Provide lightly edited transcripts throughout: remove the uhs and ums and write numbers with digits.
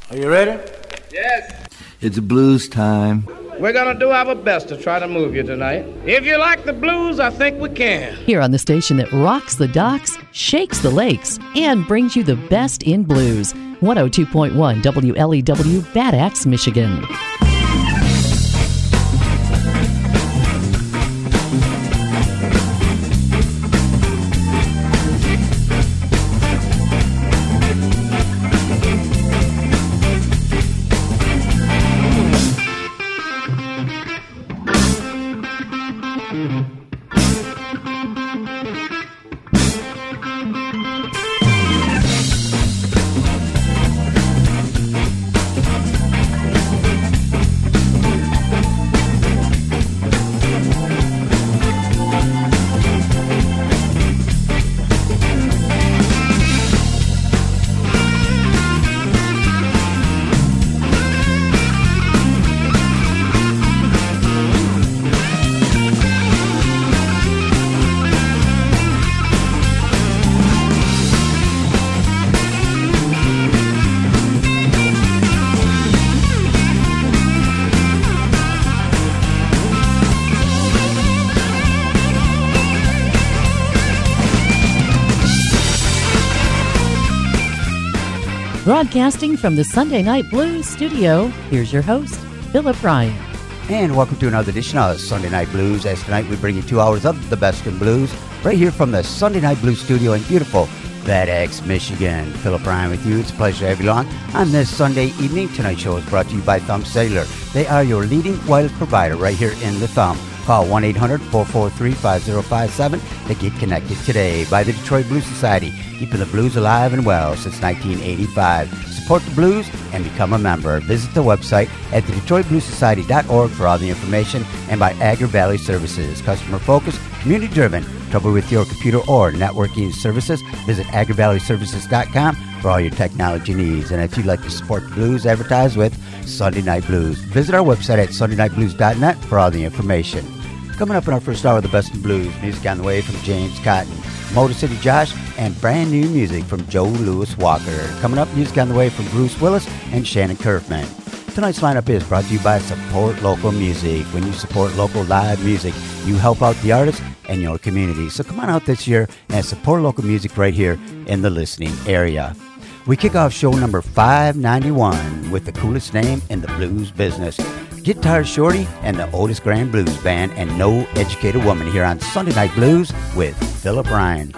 Are you ready? Yes. It's blues time. We're going to do our best to try to move you tonight. If you like the blues, I think we can. Here on the station that rocks the docks, shakes the lakes, and brings you the best in blues. 102.1 WLEW, Bad Axe, Michigan. Broadcasting from the Sunday Night Blues studio, here's your host, Philip Ryan. And welcome to another edition of Sunday Night Blues. As tonight we bring you 2 hours of the best in blues, right here from the Sunday Night Blues studio in beautiful Bad Axe, Michigan. Philip Ryan with you. It's a pleasure to have you along on this Sunday evening. Tonight's show is brought to you by Thumb Cellular. They are your leading wireless provider right here in the Thumb. Call 1-800-443-5057 to get connected today. By the Detroit Blues Society, keeping the blues alive and well since 1985. Support the blues and become a member. Visit the website at thedetroitbluessociety.org for all the information, and by Agri Valley Services. Customer focused, community driven. Trouble with your computer or networking services? Visit agrivalleyservices.com for all your technology needs. And if you'd like to support the blues, advertise with Sunday Night Blues. Visit our website at sundaynightblues.net for all the information. Coming up in our first hour of the best in blues, music on the way from James Cotton, Motor City Josh, and brand new music from Joe Louis Walker. Coming up, music on the way from Bruce Willis and Shannon Kerfman. Tonight's lineup is brought to you by Support Local Music. When you support local live music, you help out the artists and your community. So come on out this year and support local music right here in the listening area. We kick off show number 591 with the coolest name in the blues business, Guitar Shorty and the Otis Grand Blues Band, and No Educated Woman here on Sunday Night Blues with Philip Ryan.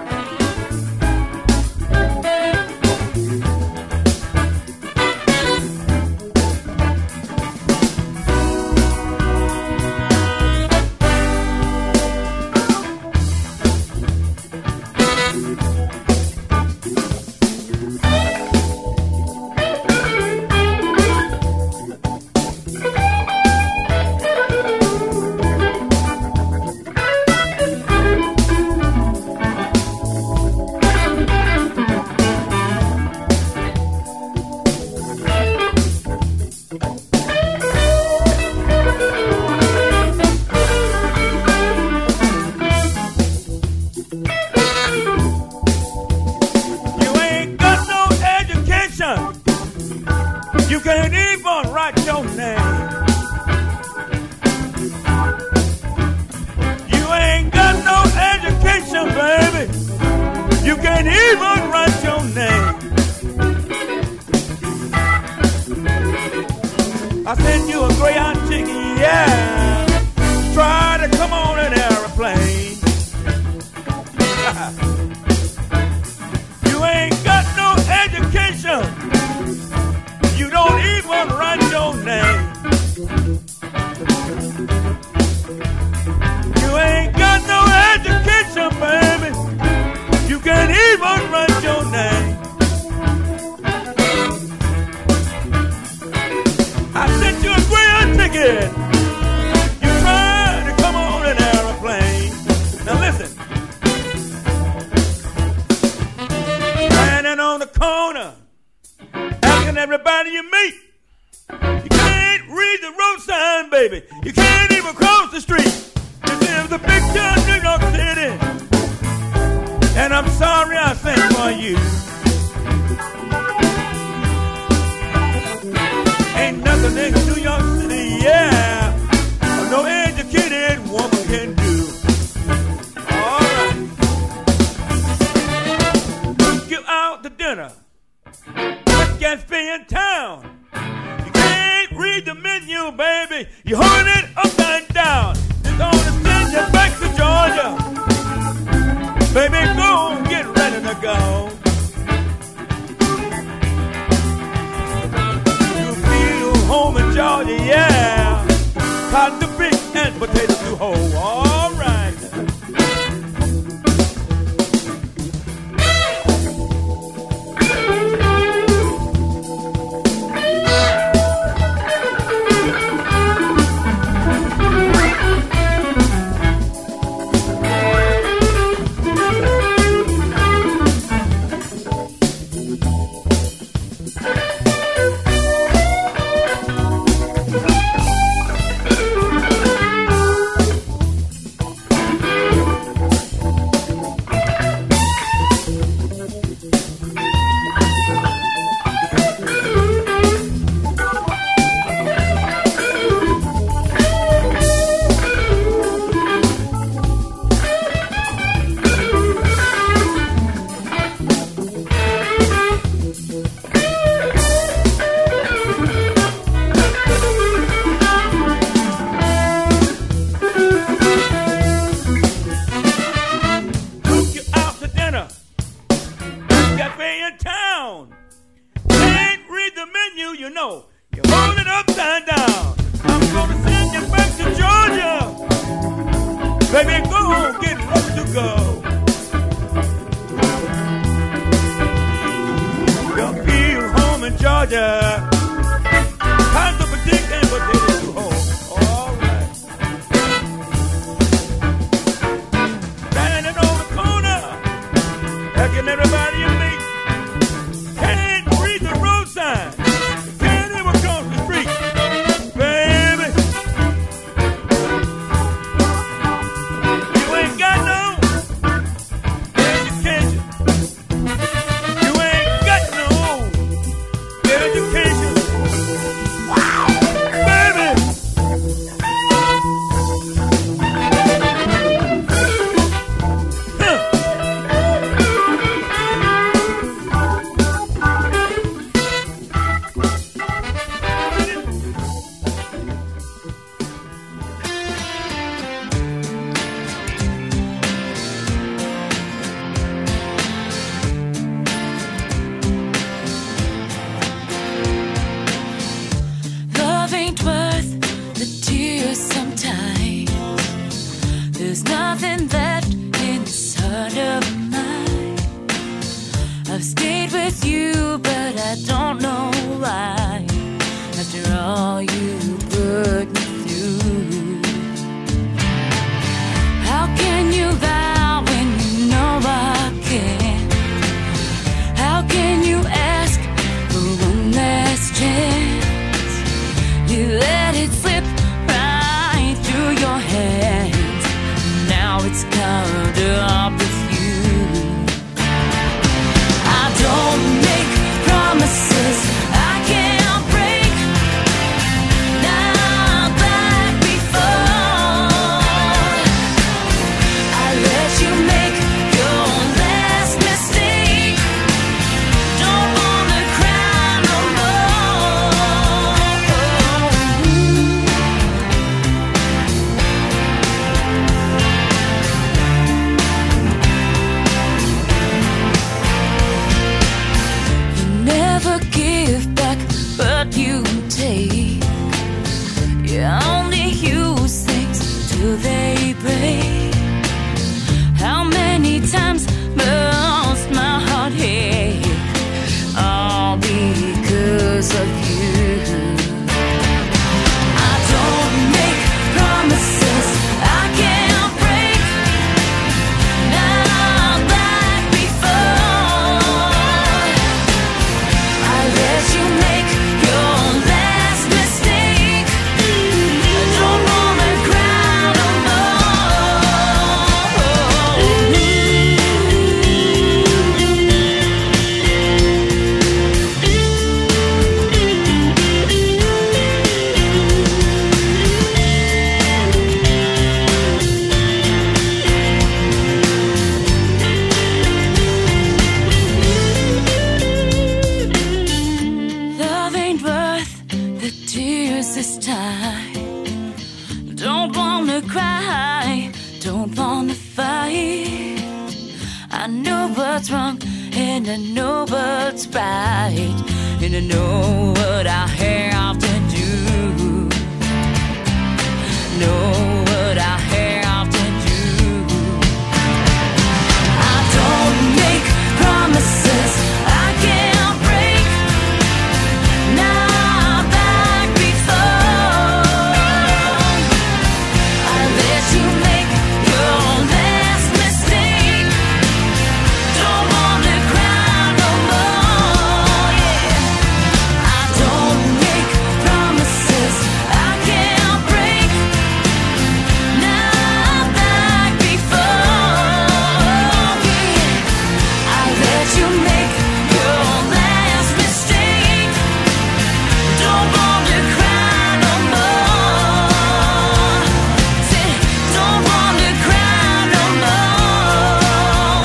cafe in town. You can't read the menu, baby. You're holding it upside down. It's gonna send you back to Georgia. Baby, go get ready to go. You feel home in Georgia, yeah. Cotton to pick and potatoes to hoe. All right. and I know what I have to do. Know what I have to do. I don't make promises I can't break. Not like before. I let you make your last mistake. Don't want to cry no more. Yeah. I don't make promises I can't break. Not like before. Yeah. I let you make your last mistake. Don't want to cry no more. Say, don't want to cry no more.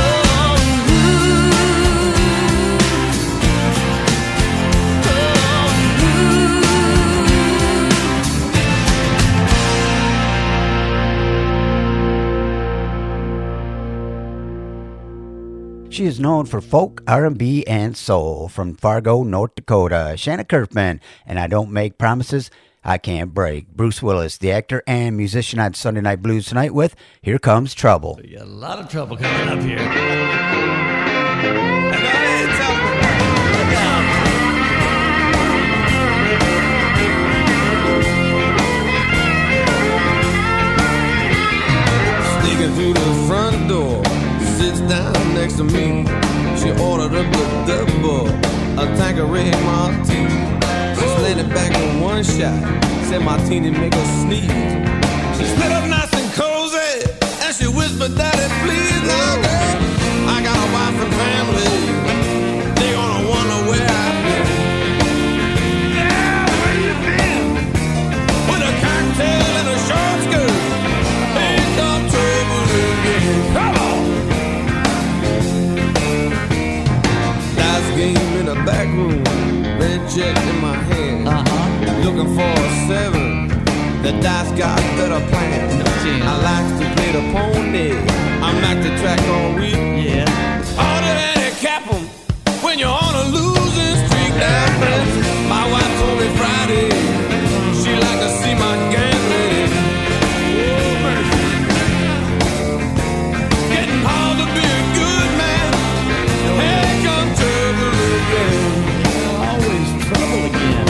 She is known for folk, R&B, and soul. From Fargo, North Dakota, Shanna Kerfman, and I Don't Make Promises I Can't Break. Bruce Willis, the actor and musician on Sunday Night Blues tonight with Here Comes Trouble. You got a lot of trouble coming up here. Sneaking through the front door, sits down next to me. She ordered up a double, a Tanqueray martini. She slid it back in one shot, said martini make her sneeze. She split up nice and cozy, and she whispered, "Daddy, please, now, girl, I got a wife and family. They gonna wonder where I've been." Yeah, where you been? With a cocktail and a short skirt. Here come trouble again. Come on. Dice game in the back room, red check in my hand. Looking for a 7. The dice got better plans. I like to play the pony. I'm like the track on wheel. Yeah. Harder than a cap 'em when you're on a losing streak. That friends. My wife told me Friday she like to see my game ready. Oh, mercy. Getting hard to be a good man. Here comes trouble again. Always trouble again.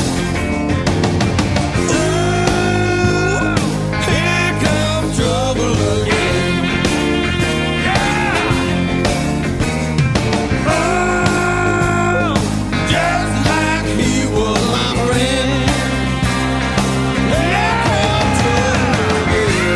Here comes trouble again. Oh, just like he was my friend. Here comes trouble again.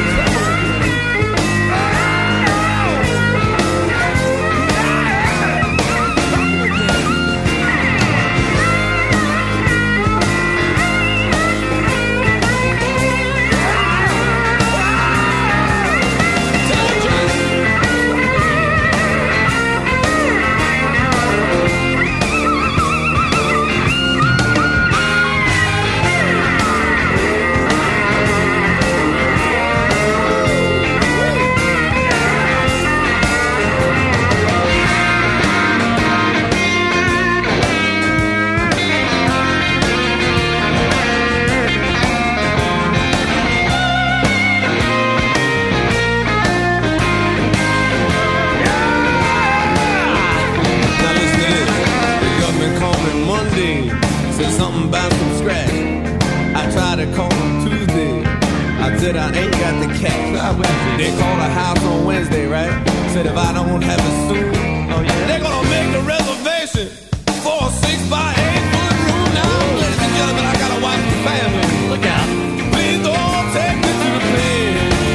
Now listen to this. The government called me Monday, said something about some scratch. I tried to call him Tuesday. I said I ain't got the cash. They called the house on Wednesday, right? Said if I don't have it soon, they're gonna make a reservation for a 6x8 foot room. Now, ladies and gentlemen, I got a wife and family. Look out. Please don't take me to the plane.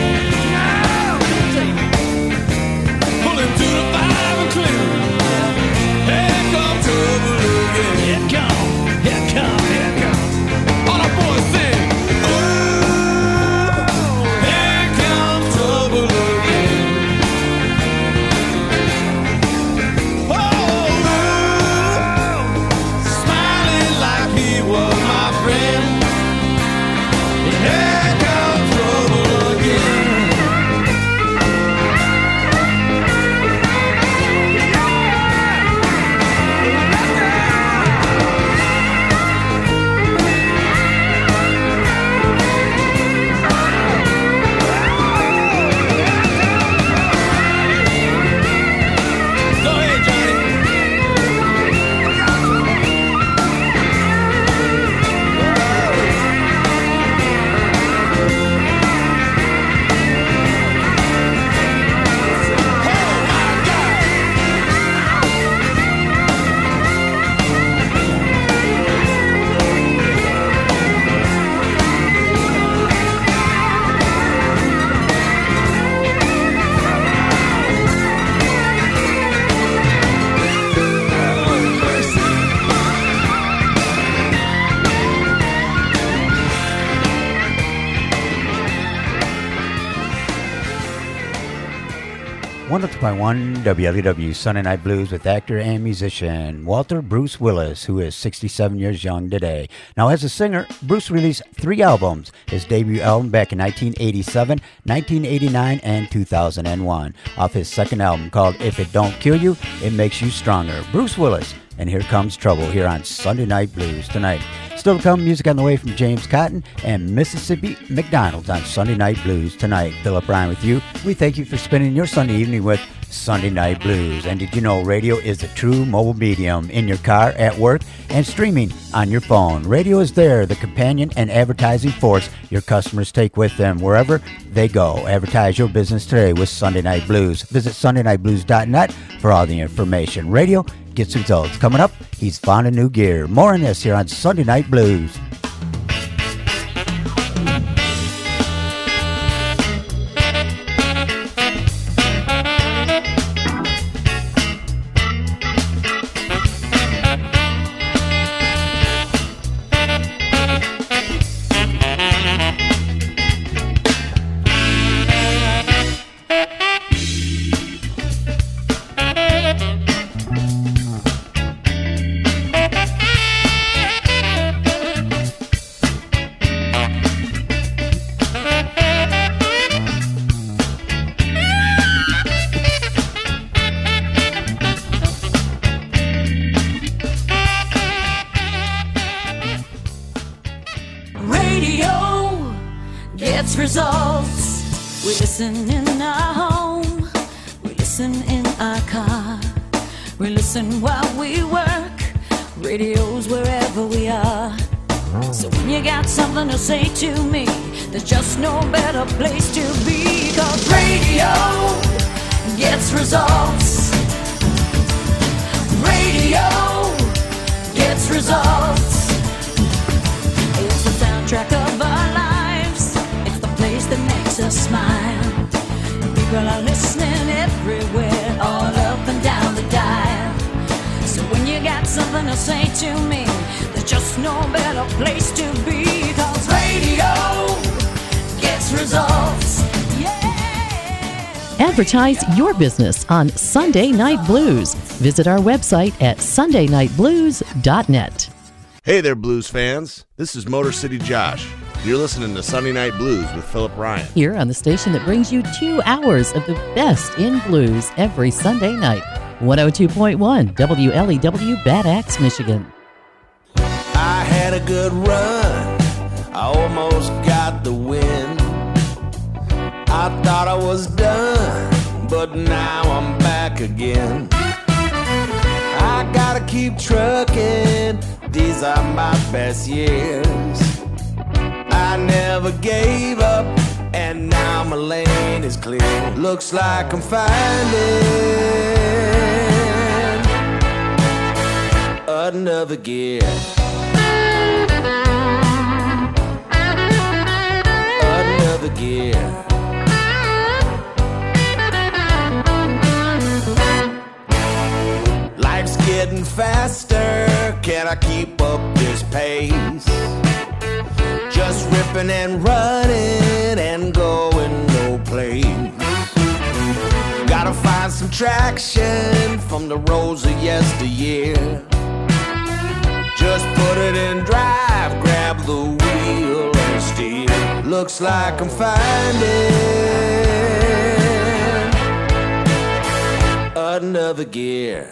Pulling to the 5 and clear. Here comes trouble again. Here come. Here come. Here come. All the boys sing. Oh, here comes trouble again. Oh, smile. 102.1 WLEW Sunday Night Blues with actor and musician Walter Bruce Willis, who is 67 years young today. Now, as a singer, Bruce released 3 albums. His debut album back in 1987, 1989, and 2001. Off his second album called If It Don't Kill You, It Makes You Stronger. Bruce Willis, and Here Comes Trouble here on Sunday Night Blues tonight. Still to come, music on the way from James Cotton and Mississippi McDonald's on Sunday Night Blues tonight. Philip Ryan with you. We thank you for spending your Sunday evening with Sunday Night Blues. And did you know radio is a true mobile medium in your car, at work, and streaming on your phone? Radio is there, the companion and advertising force your customers take with them wherever they go. Advertise your business today with Sunday Night Blues. Visit sundaynightblues.net for all the information. Radio gets results. Coming up, he's found a new gear. More on this here on Sunday Night Blues. Results. We listen in our home, we listen in our car, we listen while we work, radios wherever we are. So when you got something to say to me, there's just no better place to be, 'cause radio gets results. Radio gets results. It's the soundtrack of our lives, it's the place that makes us smile. People are listening everywhere, all up and down the dial. So when you got something to say to me, there's just no better place to be, 'cause radio gets results. Advertise your business on Sunday Night Blues. Visit our website at sundaynightblues.net. Hey there, blues fans. This is Motor City Josh. You're listening to Sunday Night Blues with Philip Ryan. Here on the station that brings you 2 hours of the best in blues every Sunday night. 102.1 WLEW Bad Axe, Michigan. I had a good run, I almost got the win. I thought I was done, but now I'm back again. I gotta keep trucking, these are my best years. I never gave up, and now my lane is clear. Looks like I'm finding another gear. Another gear. Life's getting faster, can I keep up this pace? Just ripping and running and going no place. Gotta find some traction from the roads of yesteryear. Just put it in drive, grab the wheel and steer. Looks like I'm finding another gear.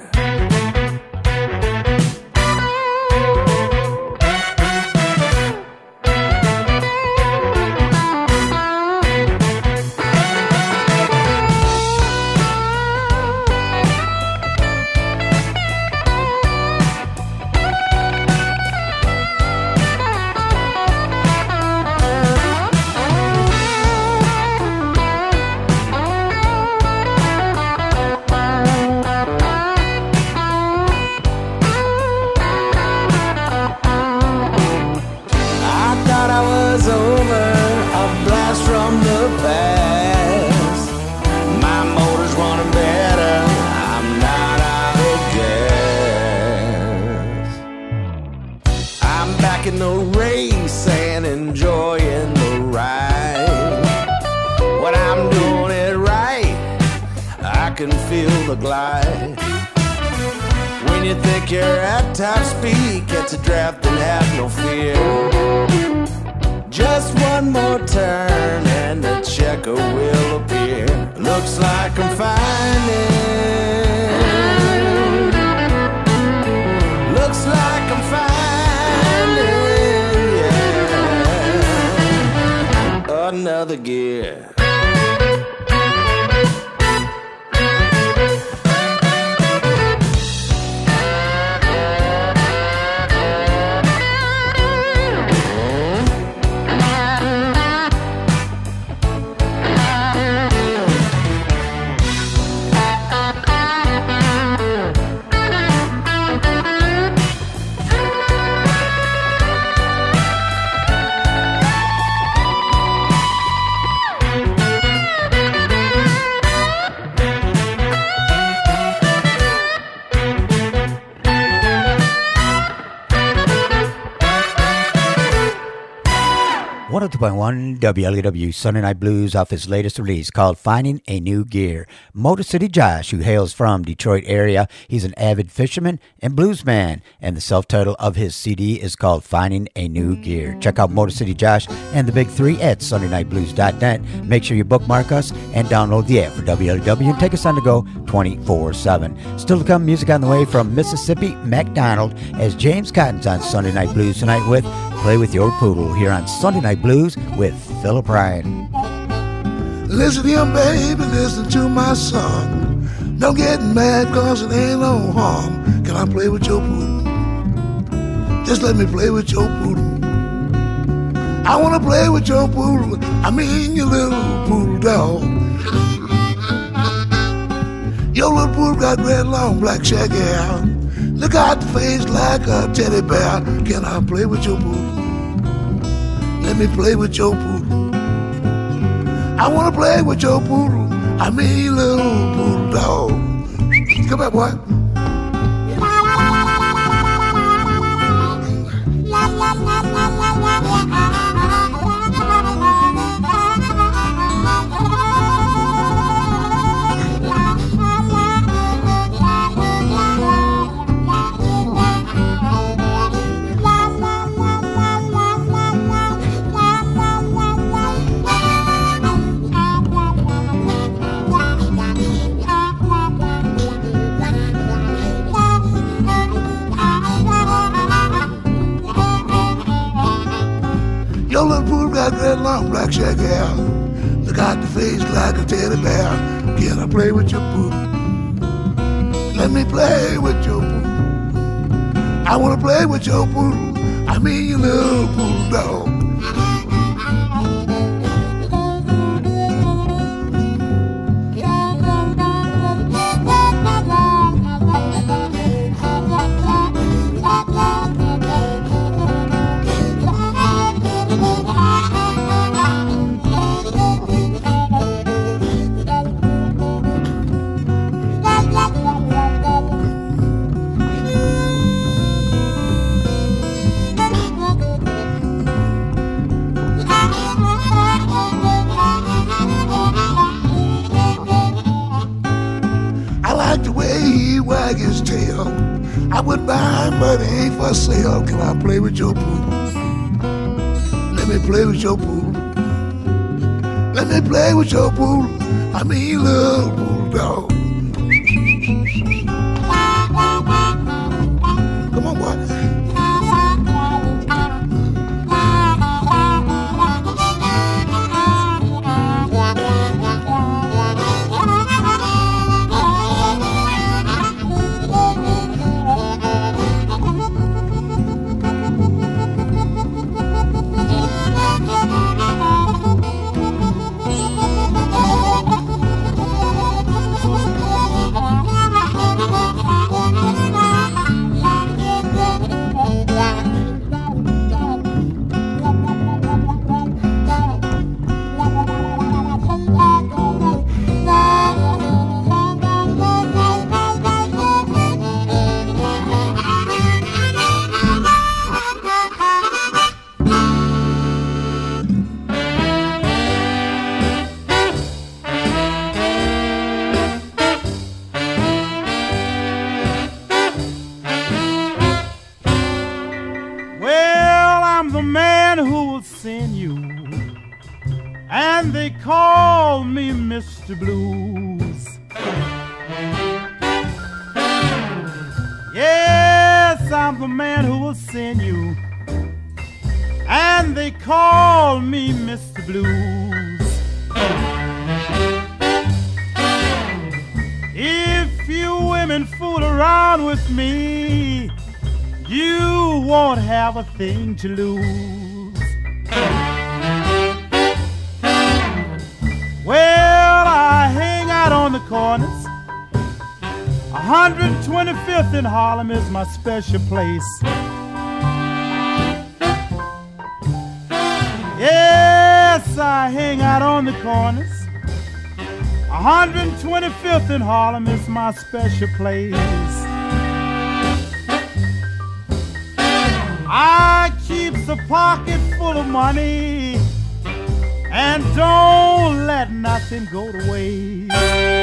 Can will glide. When you think you're at top speed, catch a draft and have no fear. Just one more turn and the checker will appear. Looks like I'm finding. Looks like I'm finding, yeah, another gear. .1 WLEW Sunday Night Blues off his latest release called Finding a New Gear. Motor City Josh, who hails from Detroit area, he's an avid fisherman and bluesman, and the self-title of his CD is called Finding a New Gear. Check out Motor City Josh and the Big Three at SundayNightBlues.net. Make sure you bookmark us and download the app for WLEW and take us on the go 24/7. Still to come, music on the way from Mississippi MacDonald as James Cotton's on Sunday Night Blues tonight with Play With Your Poodle here on Sunday Night Blues with Philip Ryan. Listen here, baby, listen to my song. Don't get mad cause it ain't no harm. Can I play with your poodle? Just let me play with your poodle. I wanna play with your poodle. I mean your little poodle dog. Your little poodle got red long black shaggy hair. Look out the face like a teddy bear. Can I play with your poodle? Let me play with your poodle. I wanna play with your poodle. I mean little poodle dog. Come back, boy. Your little poodle got red long black shaggy hair. Look out the face like a teddy bear. Can I play with your poodle? Let me play with your poodle. I wanna play with your poodle. I mean your little poodle dog. His tail. I would buy him, but he ain't for sale. Can I play with your poodle? Let me play with your poodle. Let me play with your poodle. I mean little poodle dog. Come on, boy. I'm the man who will send you, and they call me Mr. Blues. Yes, I'm the man who will send you, and they call me Mr. Blues. If you women fool around with me, you won't have a thing to lose. Well, I hang out on the corners. 125th in Harlem is my special place. Yes, I hang out on the corners. 125th in Harlem is my special place. I keeps a pocket full of money and don't let nothing go to waste.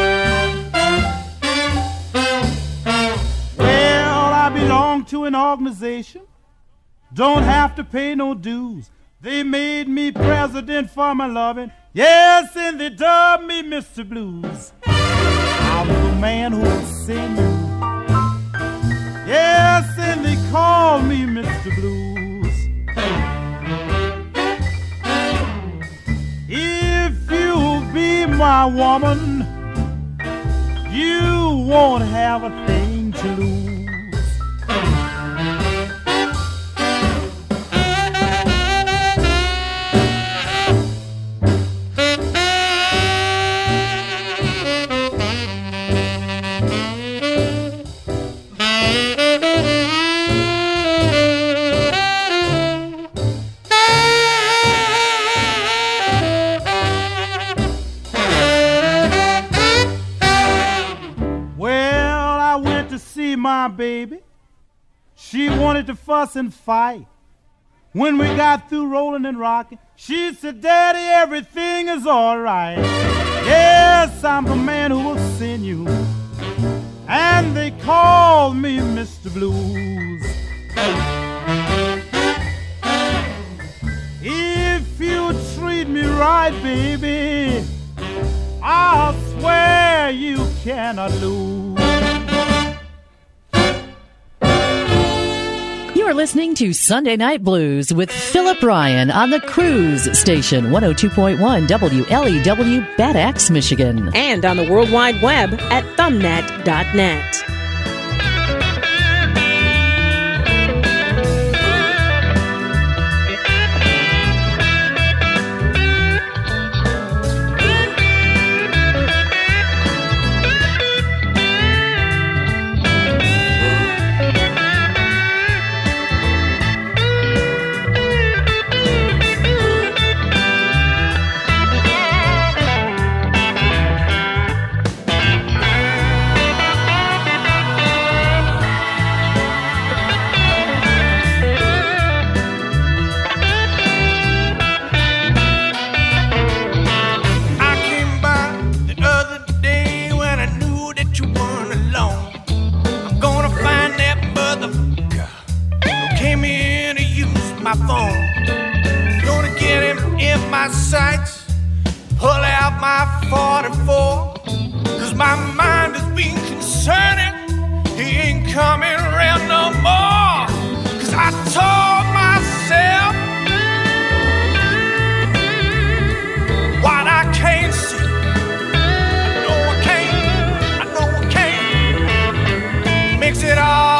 Well, I belong to an organization, don't have to pay no dues. They made me president for my loving. Yes, and they dubbed me Mr. Blues. I'm the man who will sing you. Yes, and they call me Mr. Blues. If you'll be my woman, you won't have a thing to lose. My baby, she wanted to fuss and fight. When we got through rolling and rocking, she said, Daddy, everything is all right. Yes, I'm the man who will send you, and they call me Mr. Blues. If you treat me right, baby, I'll swear you cannot lose. You're listening to Sunday Night Blues with Philip Ryan on the Cruise Station, 102.1 WLEW, Bad Axe, Michigan. And on the World Wide Web at thumbnet.net. My phone, gonna get him in my sights, pull out my 44, cause my mind is being concerning, he ain't coming around no more, cause I told myself what I can't see, I know I can't, mix it all.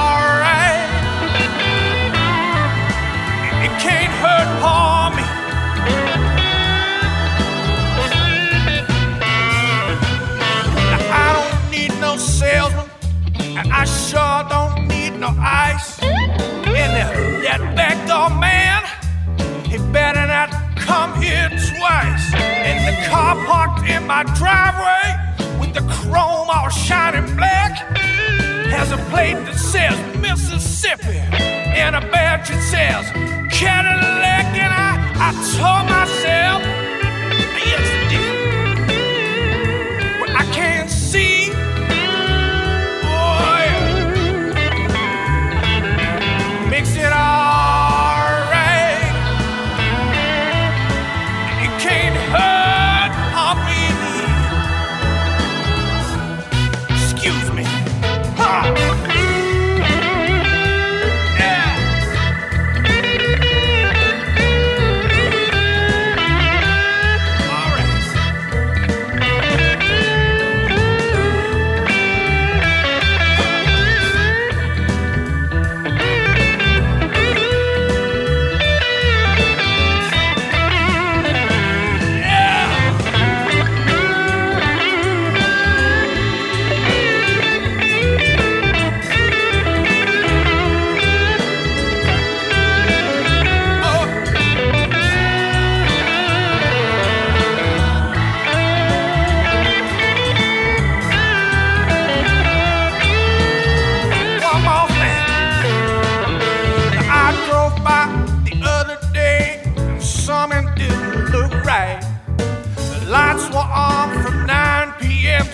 Salesman, and I sure don't need no ice. And that backdoor man, he better not come here twice. And the car parked in my driveway with the chrome all shining black has a plate that says Mississippi and a badge that says Cadillac. And I told myself, yes, it did, but I can't see. Makes it all right.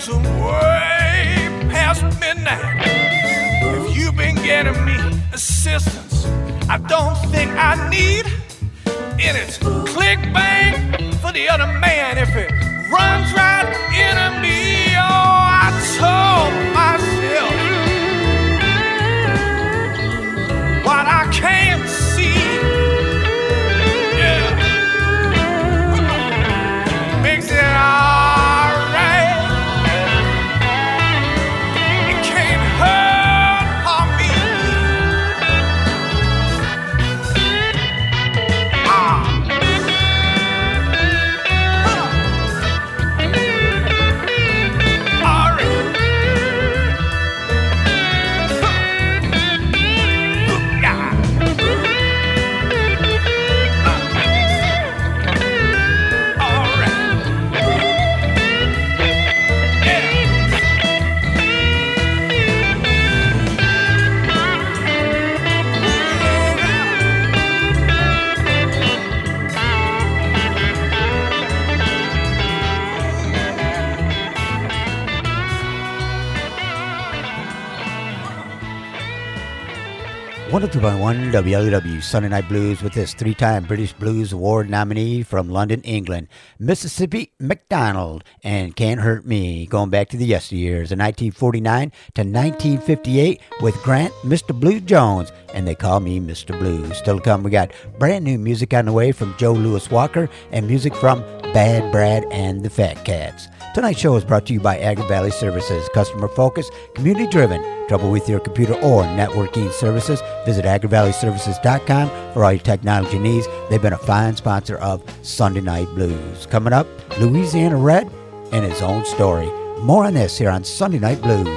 it's way past midnight. If you've been getting me assistance, I don't think I need. And it's click bang for the other man if it runs right into me. Oh, I told myself what I can't see. Yeah, makes it alright. It can't hurt for me. One 102.1 WLEW Sunday Night Blues with this three-time British Blues Award nominee from London, England, Mississippi MacDonald, and Can't Hurt Me, going back to the yesteryears of 1949 to 1958 with Grant Mr. Blue Jones, and They Call Me Mr. Blue. Still to come, we got brand new music on the way from Joe Louis Walker and music from Bad Brad and the Fat Cats. Tonight's show is brought to you by Agri Valley Services, customer focused, community driven. Trouble with your computer or networking services? Visit agrivalleyservices.com for all your technology needs. They've been a fine sponsor of Sunday Night Blues. Coming up, Louisiana Red and his own story. More on this here on Sunday Night Blues.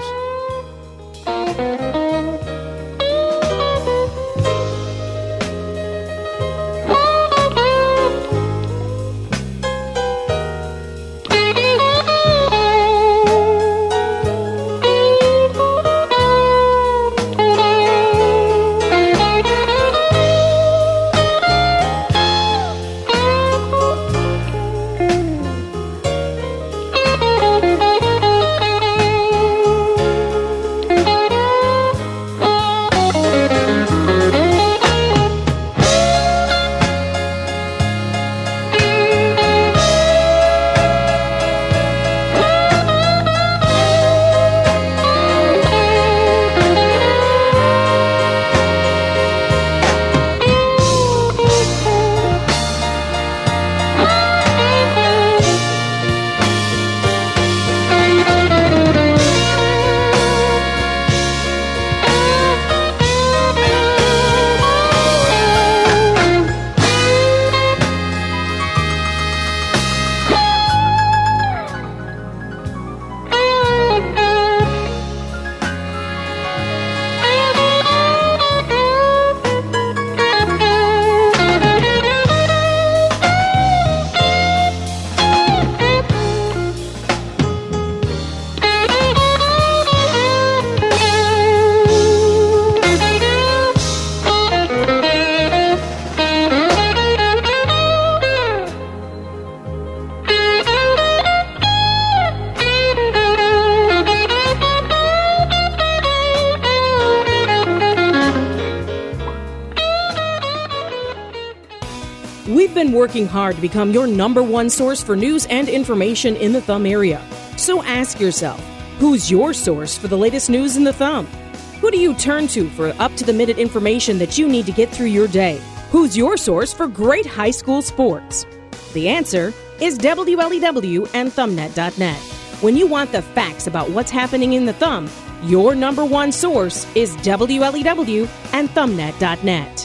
We've been working hard to become your number one source for news and information in the Thumb area. So ask yourself, who's your source for the latest news in the Thumb? Who do you turn to for up-to-the-minute information that you need to get through your day? Who's your source for great high school sports? The answer is WLEW and ThumbNet.net. When you want the facts about what's happening in the Thumb, your number one source is WLEW and ThumbNet.net.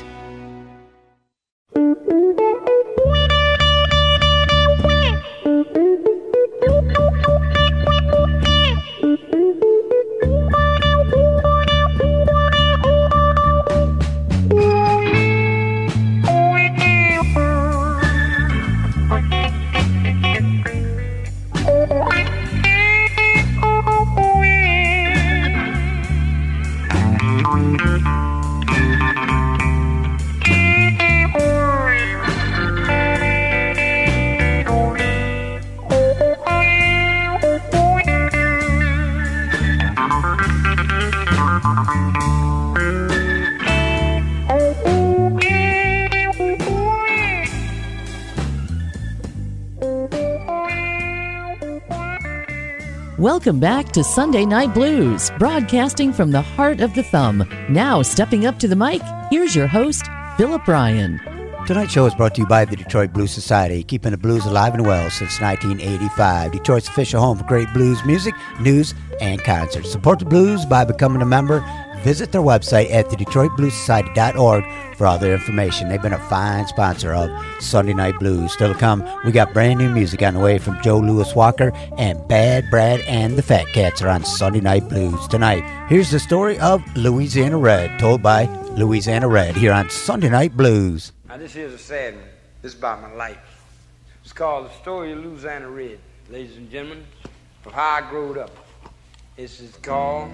Welcome back to Sunday Night Blues, broadcasting from the heart of the Thumb. Now, stepping up to the mic, here's your host, Philip Ryan. Tonight's show is brought to you by the Detroit Blues Society, keeping the blues alive and well since 1985. Detroit's official home for great blues music, news, and concerts. Support the blues by becoming a member. Visit their website at thedetroitbluessociety.org for all their information. They've been a fine sponsor of Sunday Night Blues. Still to come, we got brand new music on the way from Joe Louis Walker, and Bad Brad and the Fat Cats are on Sunday Night Blues tonight. Here's the story of Louisiana Red, told by Louisiana Red, here on Sunday Night Blues. Now this here's a sad one. This is about my life. It's called The Story of Louisiana Red, ladies and gentlemen, of how I growed up. This is called...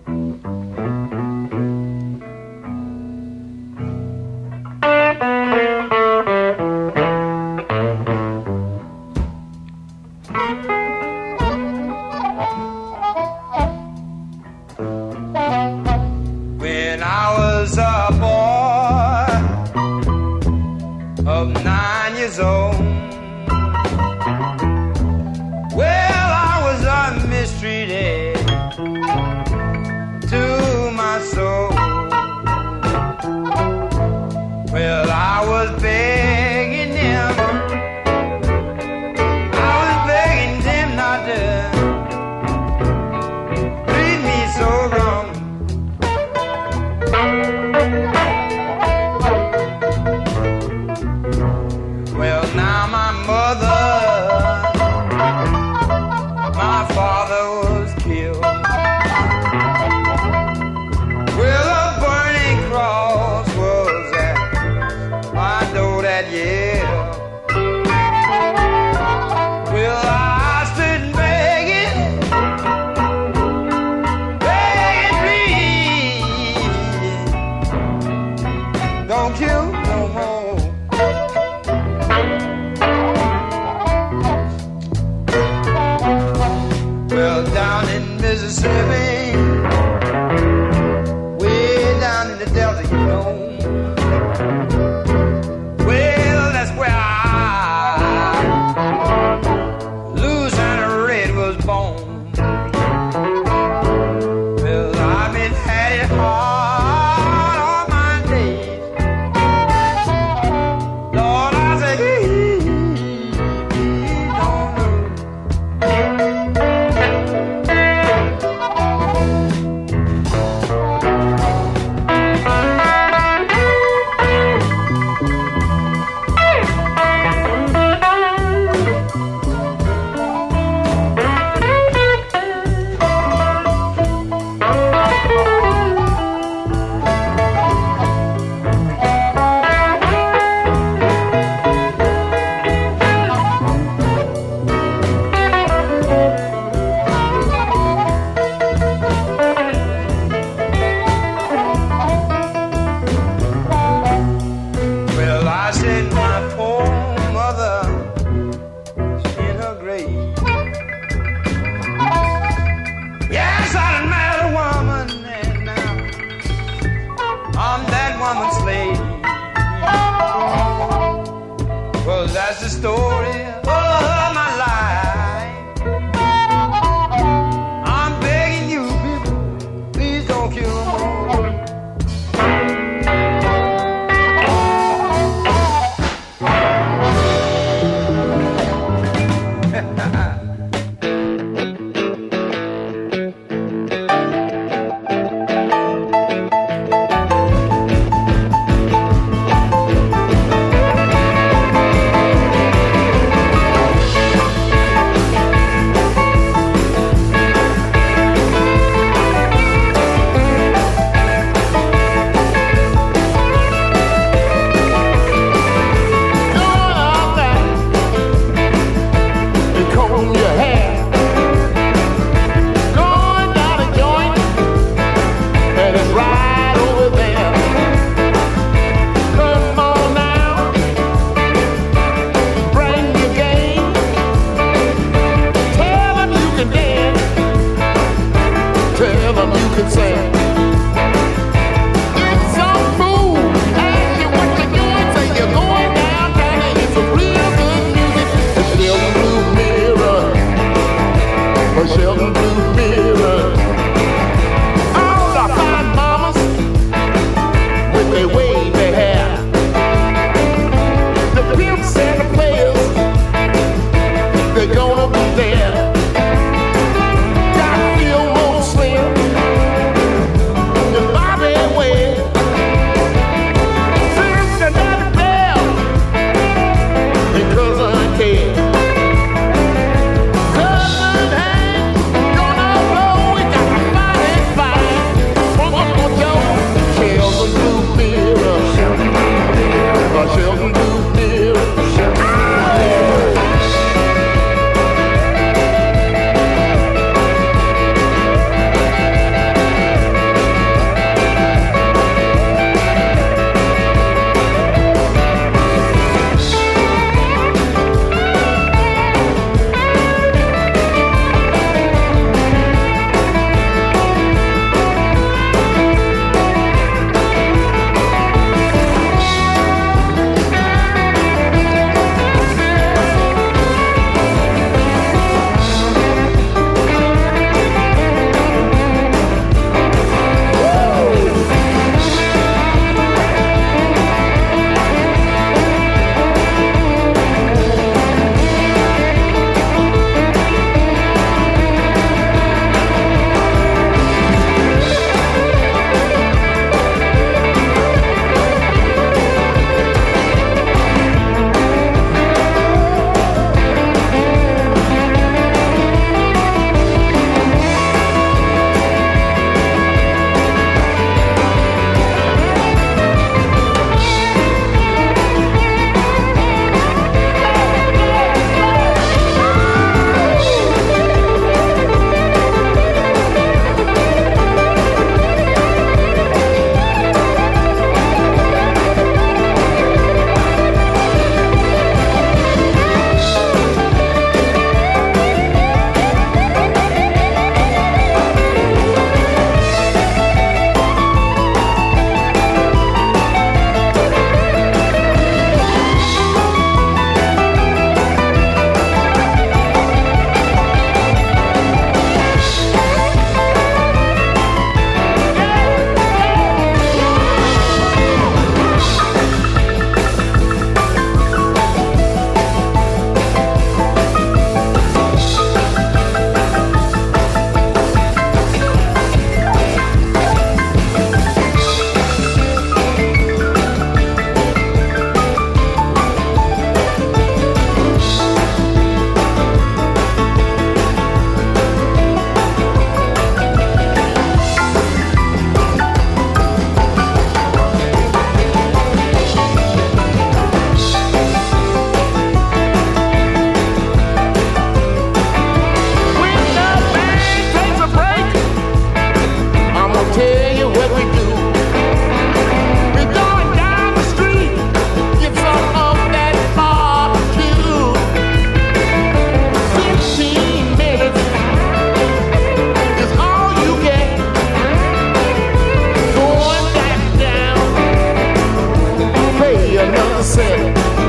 When I was a boy of 9 years old, well, I was mistreated to my soul. Well, I was begging them, not to treat me so wrong. Well, now my mother, my father was killed. Well, a burning cross was at my door that year. Well, I stood begging, please, don't kill no more. Well, down in Mississippi, way down in the Delta, you know. Well, that's where Louisiana Red was born. Well, I've been had it hard all my days. said,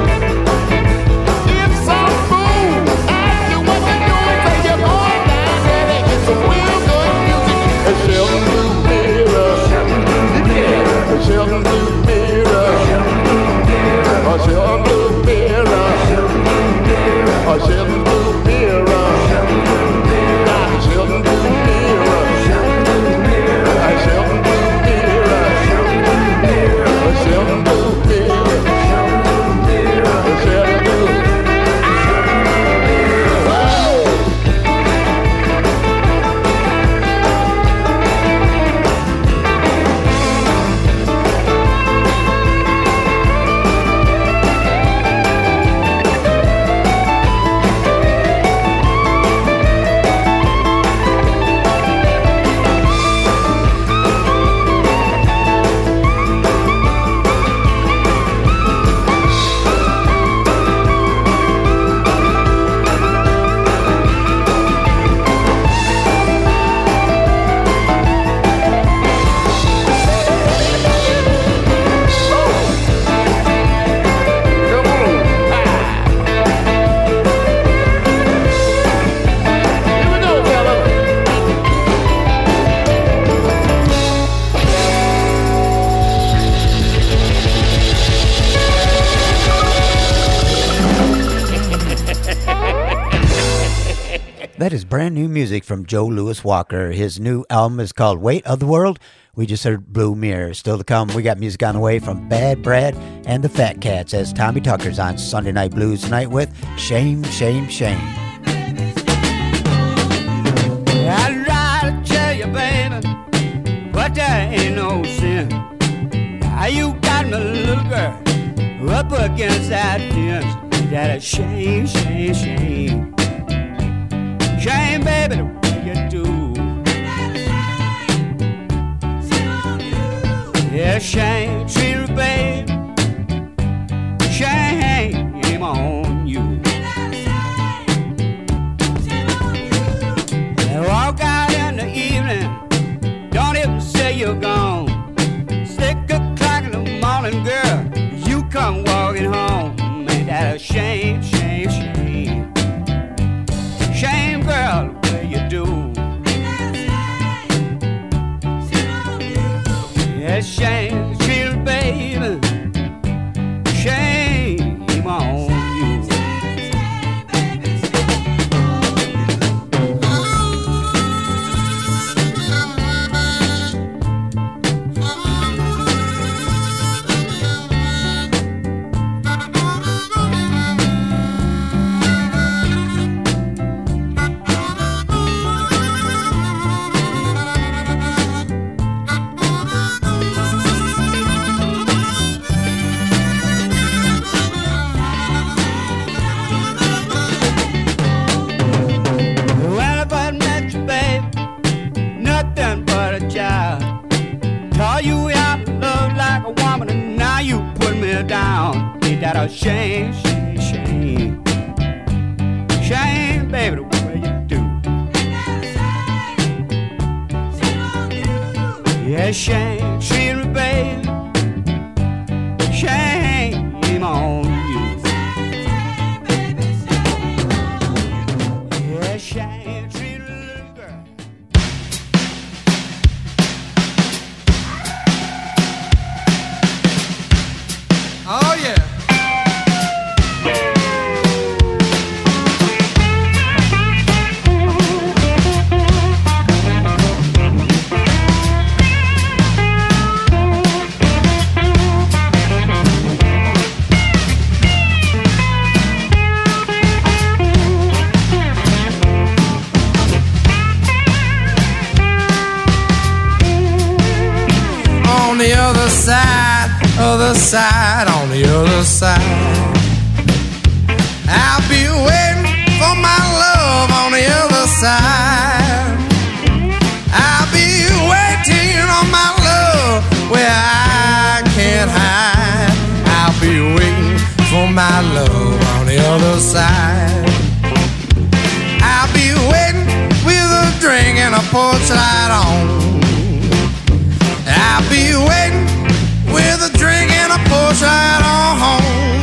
if some fool asks you what you're doing, say you're going down there to get some real good music. A Shelton Blue Mirror, a Shelton Blue Mirror, a Shelton Blue Mirror, a Shelton Blue Mirror, got a Shelton Blue Mirror, a Shelton Blue Mirror, a Shelton Blue Mirror, a Shelton Blue. That is brand new music from Joe Louis Walker. His new album is called Weight of the World. We just heard Blue Mirror. Still to come, we got music on the way from Bad Brad and the Fat Cats as Tommy Tucker's on Sunday Night Blues tonight with Shame, Shame, Shame. I'd rather tell you, baby, but there ain't no sin. Now you got me, little girl, up against that fence. That a shame, shame, shame. Shame, baby, the way you do. Yeah, shame, shame, baby. Shame on you. You walk out in the evening, don't even say you're gone. 6 o'clock in the morning, girl, you come walking home. Ain't that a shame, shame, shame? Shame, girl, the way you do. Yeah, shame, shame, baby. Shame on you. Down, ain't that a shame, shame, shame? Shame, baby, the way you do. Yeah, shame, shame, baby. Shame on you. Yeah, shame, shame, little girl. Oh yeah. On the other side, on the other side, I'll be waiting for my love on the other side. I'll be waiting on my love where I can't hide. I'll be waiting for my love on the other side. I'll be waiting with a drink and a porch light on. I'll be waiting with a drink and a porch light on home.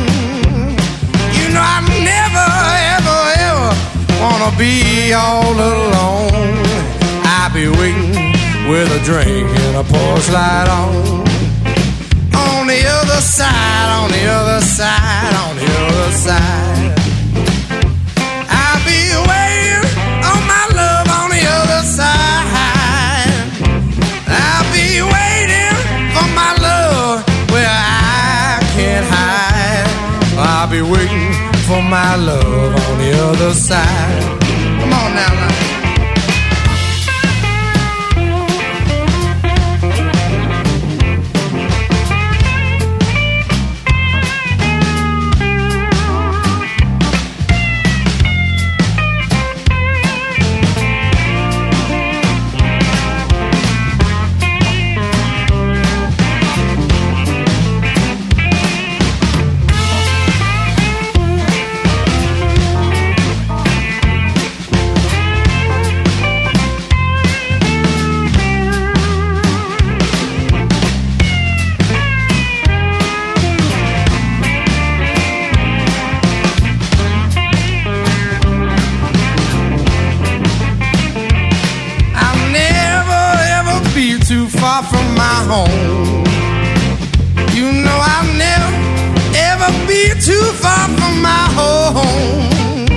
I'll be all alone. I'll be waiting with a drink and a porch light on. On the other side, on the other side, on the other side. I'll be waiting on my love on the other side. I'll be waiting for my love where I can't hide. I'll be waiting for my love on the other side. Come on now, now. Too far from my home. You know I'll never ever be too far from my home.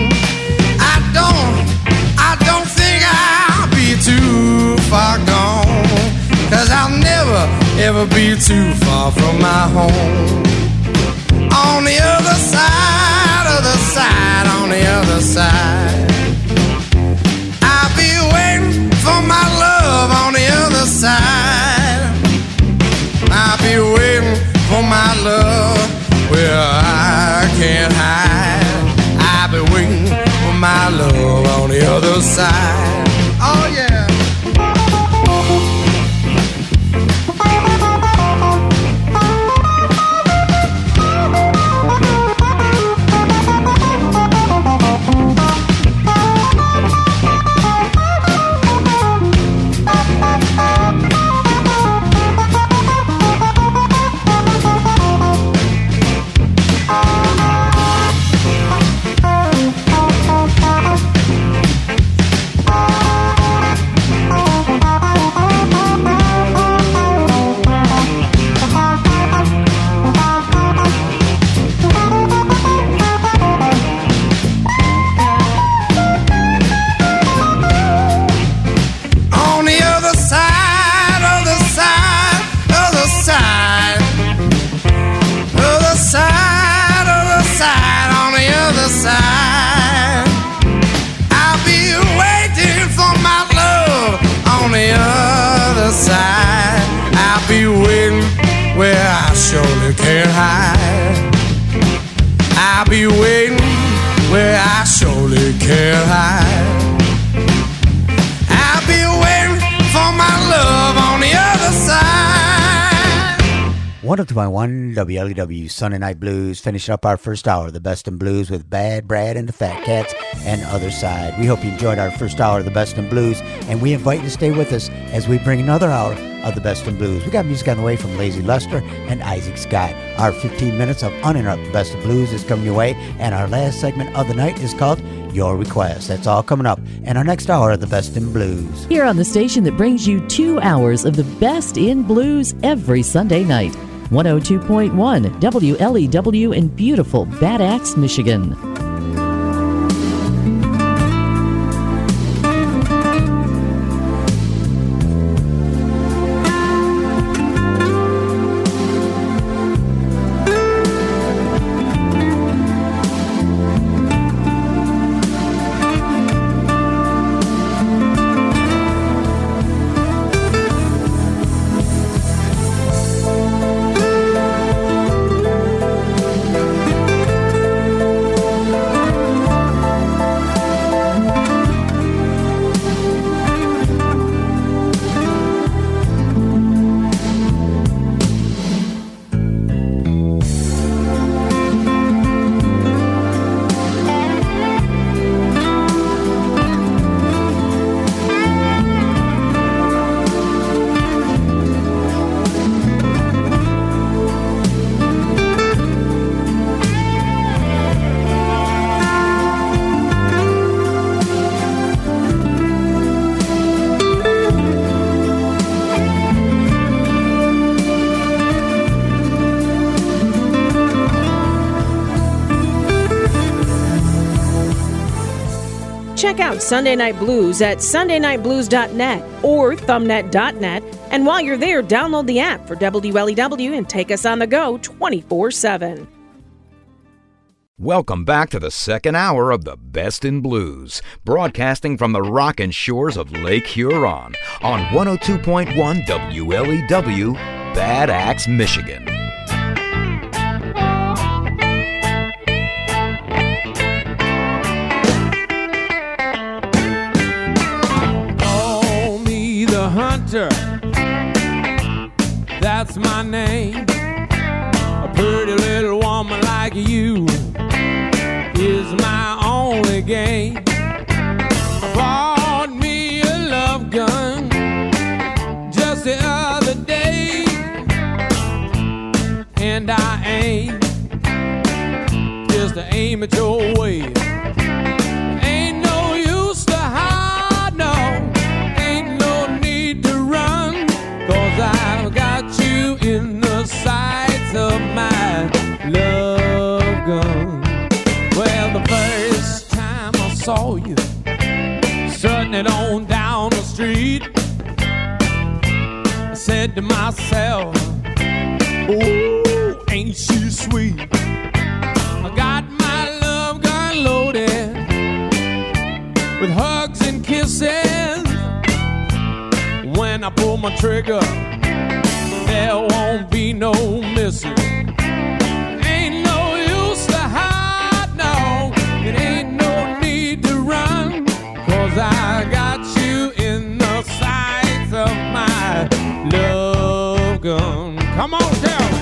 I don't think I'll be too far gone, 'cause I'll never ever be too far from my home. On the other side, other side, on the other side. I'll be waiting for my love on the other side. I'll be waiting for my love where I can't hide. I'll be waiting for my love on the other side. Oh yeah. Surely can't hide. I'll be waiting where I surely can't hide. I'll be waiting for my love on the other side. 102.1 WLEW Sunday Night Blues, finishing up our first hour of the Best in Blues with Bad Brad and the Fat Cats and Other Side. We hope you enjoyed our first hour of the Best in Blues, and we invite you to stay with us as we bring another hour of the Best in Blues. We got music on the way from Lazy Lester and Isaac Scott. Our 15 minutes of uninterrupted Best in Blues is coming your way, and our last segment of the night is called Your Request. That's all coming up in our next hour of the Best in Blues. Here on the station that brings you 2 hours of the best in blues every Sunday night. 102.1 WLEW in beautiful Bad Axe, Michigan. Check out Sunday Night Blues at sundaynightblues.net or thumbnet.net. And while you're there, download the app for WLEW and take us on the go 24/7. Welcome back to the second hour of the Best in Blues, broadcasting from the rockin' shores of Lake Huron on 102.1 WLEW, Bad Axe, Michigan. Call me the hunter, that's my name. A pretty little woman like you is my only game. I bought me a love gun just the other day, and I aim just to aim at your way. Ain't no use to hide, no, ain't no need to run, 'cause I've got you in the sights of my love gun. Well, the first time I saw you strutting on down the street, I said to myself, ooh, ain't she sweet. I got my love gun loaded with hugs and kisses. When I pull my trigger, there won't be no missing. Ain't no use to hide, no, it ain't no need to run, 'cause I got you in the sights of my love gun. Come on, tell me.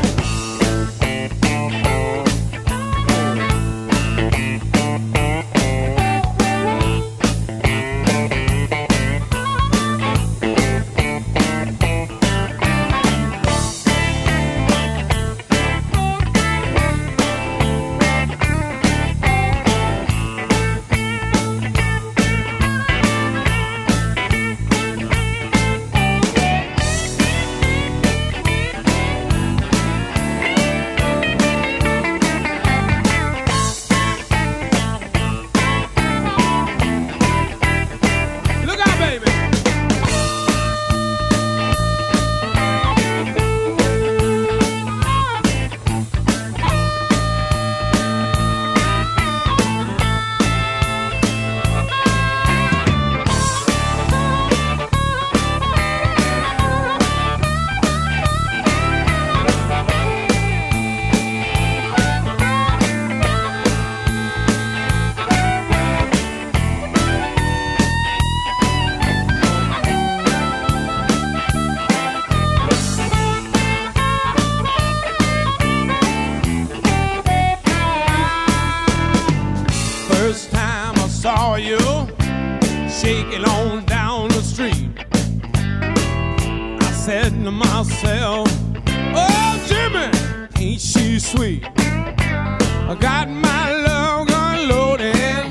Myself, oh Jimmy, ain't she sweet. I got my love gun loaded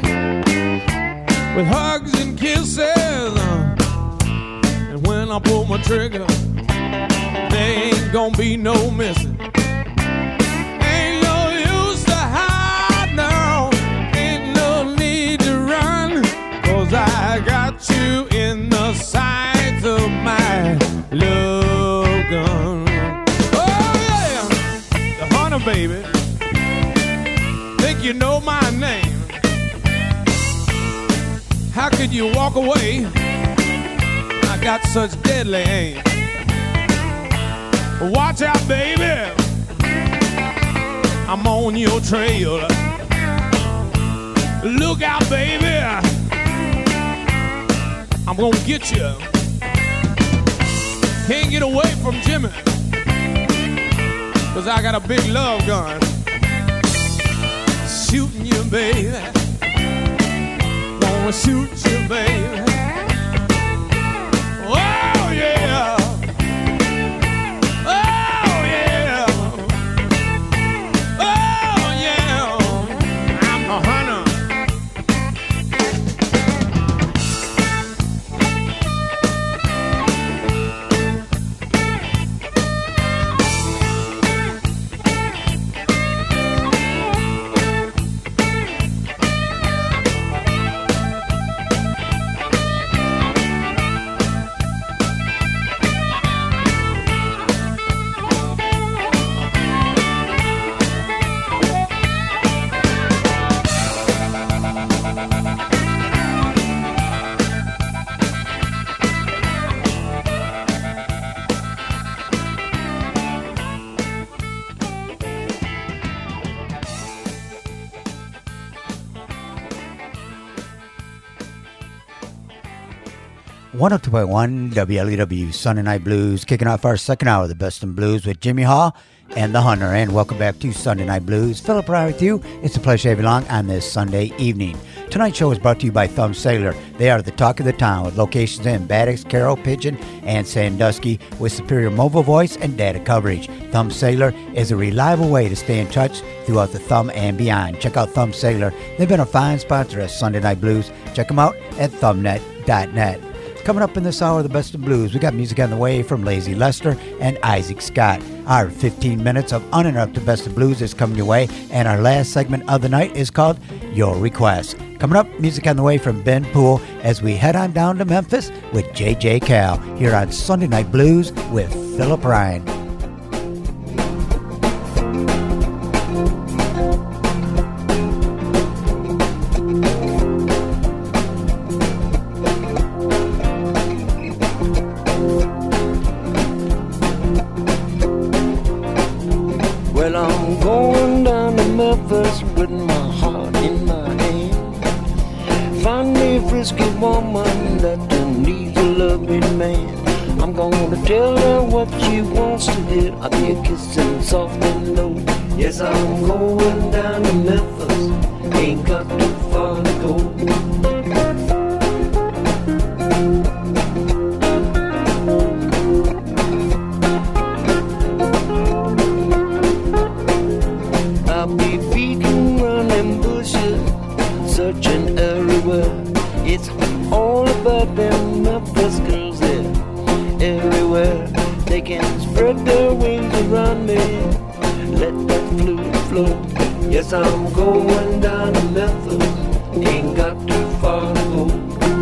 with hugs and kisses, and when I pull my trigger, there ain't gonna be no missing. Ain't no use to hide, no, ain't no need to run, 'cause I got you in the sights of my love gun. Oh yeah, the hunter baby, think you know my name. How could you walk away? I got such deadly aim. Watch out baby, I'm on your trail. Look out baby, I'm gonna get you. Can't get away from Jimmy, 'cause I got a big love gun. Shooting you, baby. Wanna shoot you, baby. Oh, yeah. Oh, yeah. Oh, yeah. I'm a hunter. 102.1 WLEW Sunday Night Blues, kicking off our second hour of the Best in Blues with Jimmy Hall and The Hunter. And welcome back to Sunday Night Blues. Philip Ryan with you. It's a pleasure to have you along on this Sunday evening. Tonight's show is brought to you by Thumb Sailor. They are the talk of the town with locations in Bad Axe, Carroll, Pigeon, and Sandusky with superior mobile voice and data coverage. Thumb Sailor is a reliable way to stay in touch throughout the Thumb and beyond. Check out Thumb Sailor. They've been a fine sponsor of Sunday Night Blues. Check them out at thumbnet.net. Coming up in this hour of the Best of Blues, we got music on the way from Lazy Lester and Isaac Scott. Our 15 minutes of uninterrupted Best of Blues is coming your way, and our last segment of the night is called Your Request. Coming up, music on the way from Ben Poole as we head on down to Memphis with J.J. Cal here on Sunday Night Blues with Philip Ryan. Tell her what she wants to hear. I'll be a kissing soft and low. Yes, I'm going down to Memphis. Ain't got too far to go. I'll be beating around them bushes, searching everywhere. It's all about them Memphis girls there. Everywhere they can spread their wings around me, let that fluid flow. Yes, I'm going down to Memphis, ain't got too far to go.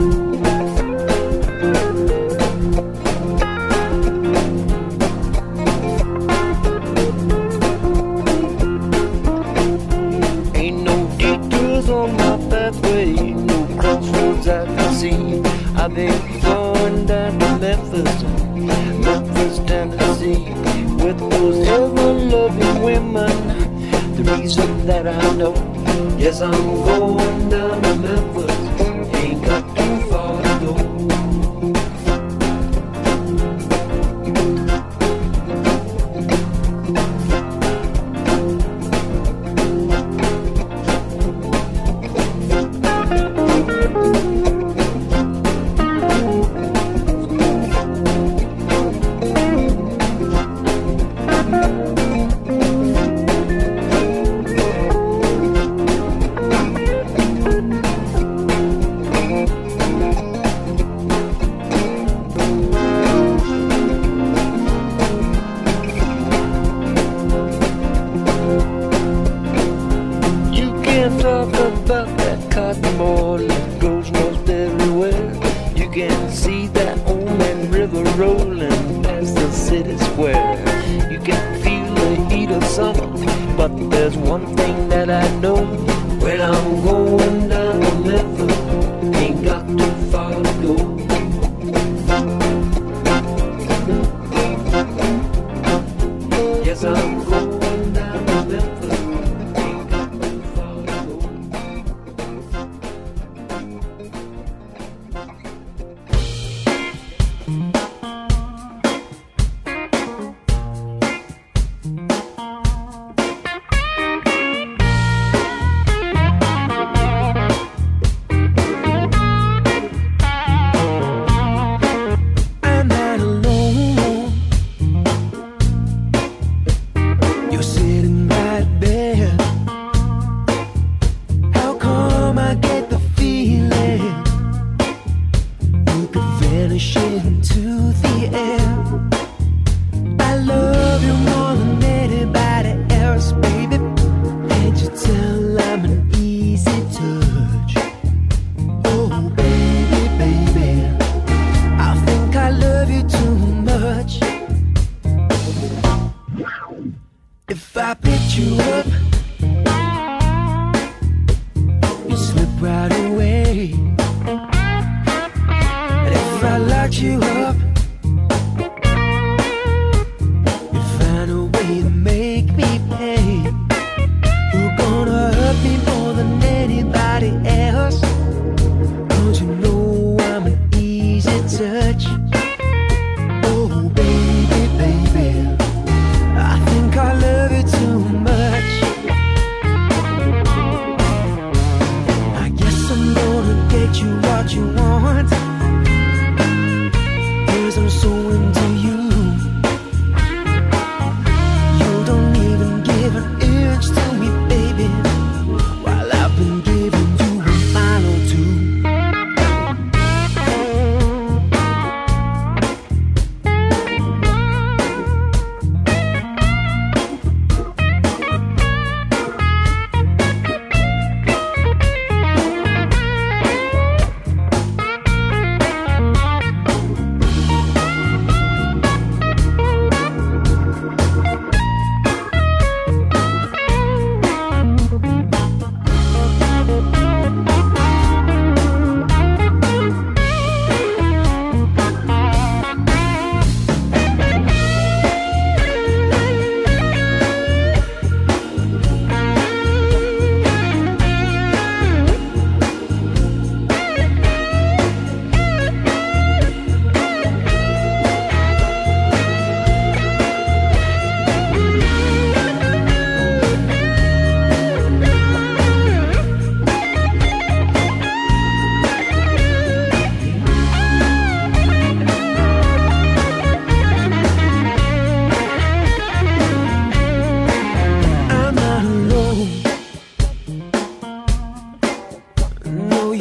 Ain't no detours on my pathway, no crossroads I can see. I've been going down to Memphis, Tennessee, with those ever-loving women. The reason that I know, yes, I'm going down to Memphis, ain't got too far to go.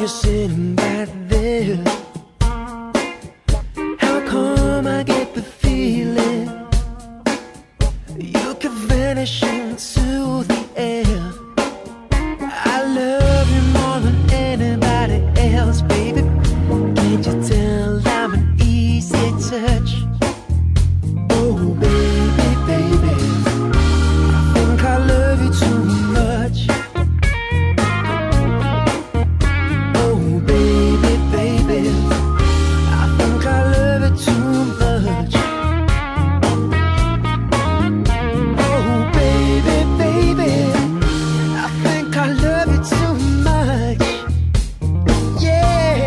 you're sitting right there. How come I get the feeling you could vanish into the air? I love you more than anybody else, baby. Can't you tell I'm an easy touch? Oh, baby, baby, I think I love you too much. Oh, baby, baby, I think I love you too much. Oh, baby, baby, I think I love you too much. Yeah.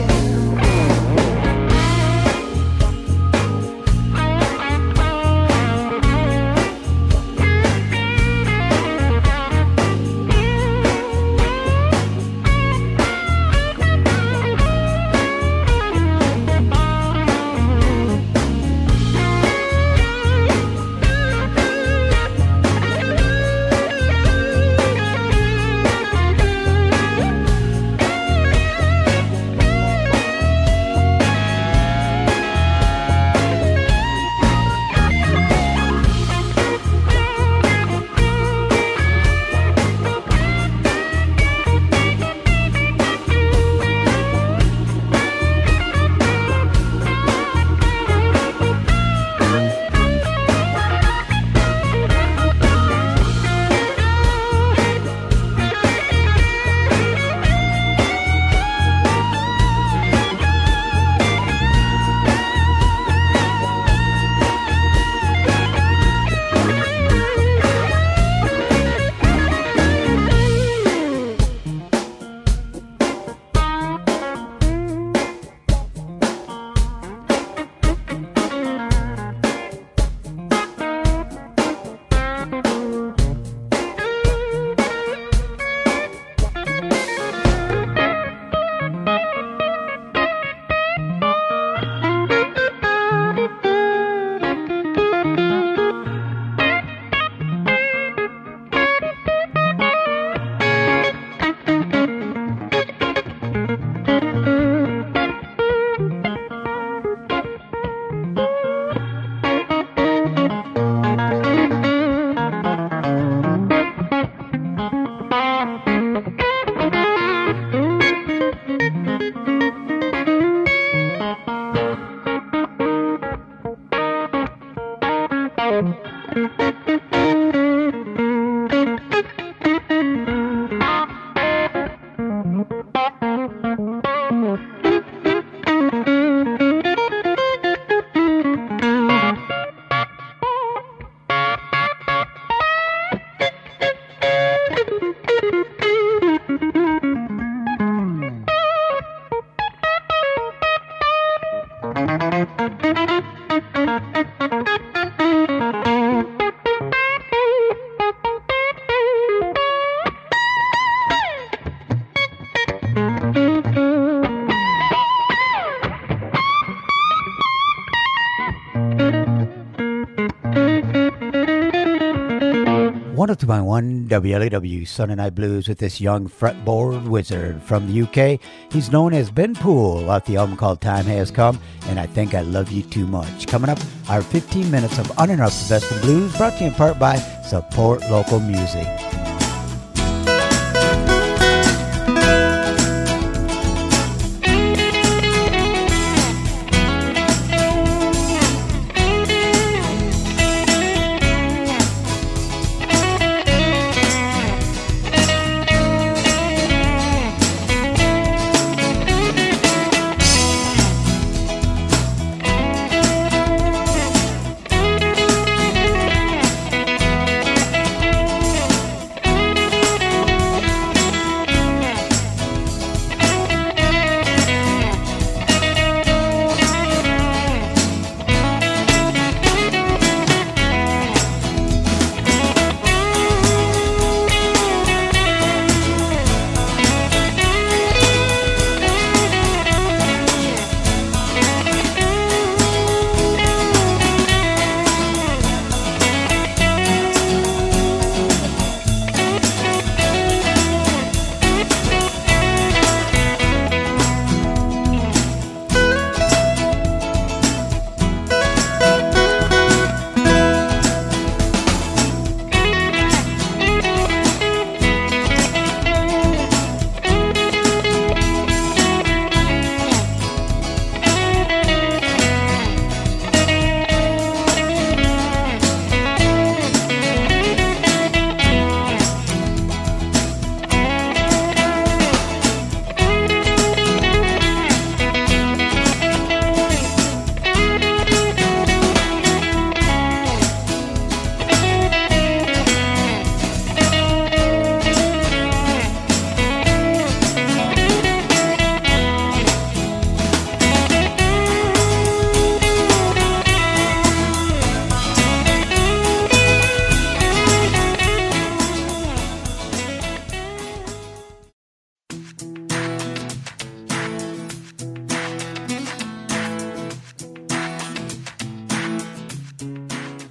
To my one WLAW Sunday Night Blues with this young fretboard wizard from the UK. He's known as Ben Poole off the album called Time Has Come and I Think I Love You Too Much. Coming up, our 15 minutes of uninterrupted best in blues, brought to you in part by Support Local Music.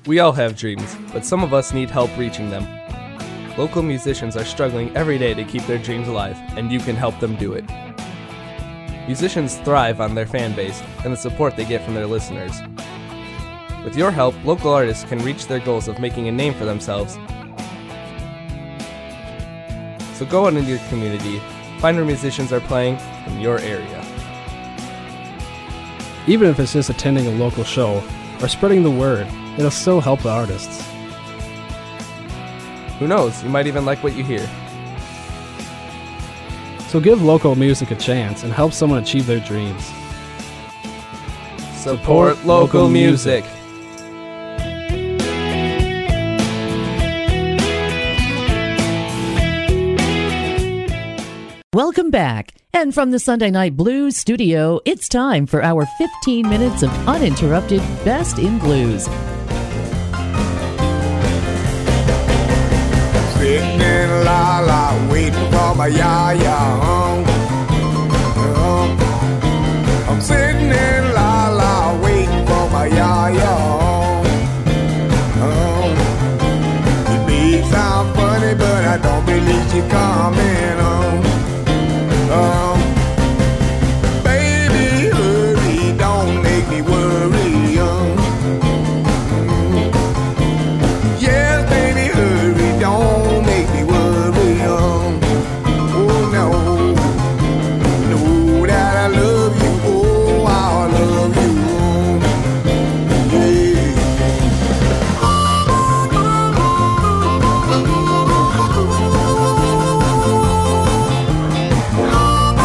We all have dreams, but some of us need help reaching them. Local musicians are struggling every day to keep their dreams alive, and you can help them do it. Musicians thrive on their fan base and the support they get from their listeners. With your help, local artists can reach their goals of making a name for themselves. So go out into your community, find where musicians are playing in your area. Even if it's just attending a local show or spreading the word, it'll still help the artists. Who knows, you might even like what you hear. So give local music a chance and help someone achieve their dreams. Support local music. Welcome back. And from the Sunday Night Blues studio, it's time for our 15 minutes of uninterrupted Best in Blues. Sitting in la la, waiting for my ya-ya. I'm sitting in la la, waiting for my ya-ya. It may sound funny, but I don't believe she's coming. Baby, hurry, don't make me worry. Yes, baby, hurry, don't make me worry. Oh no, know that I love you. Oh, I love you. Yeah.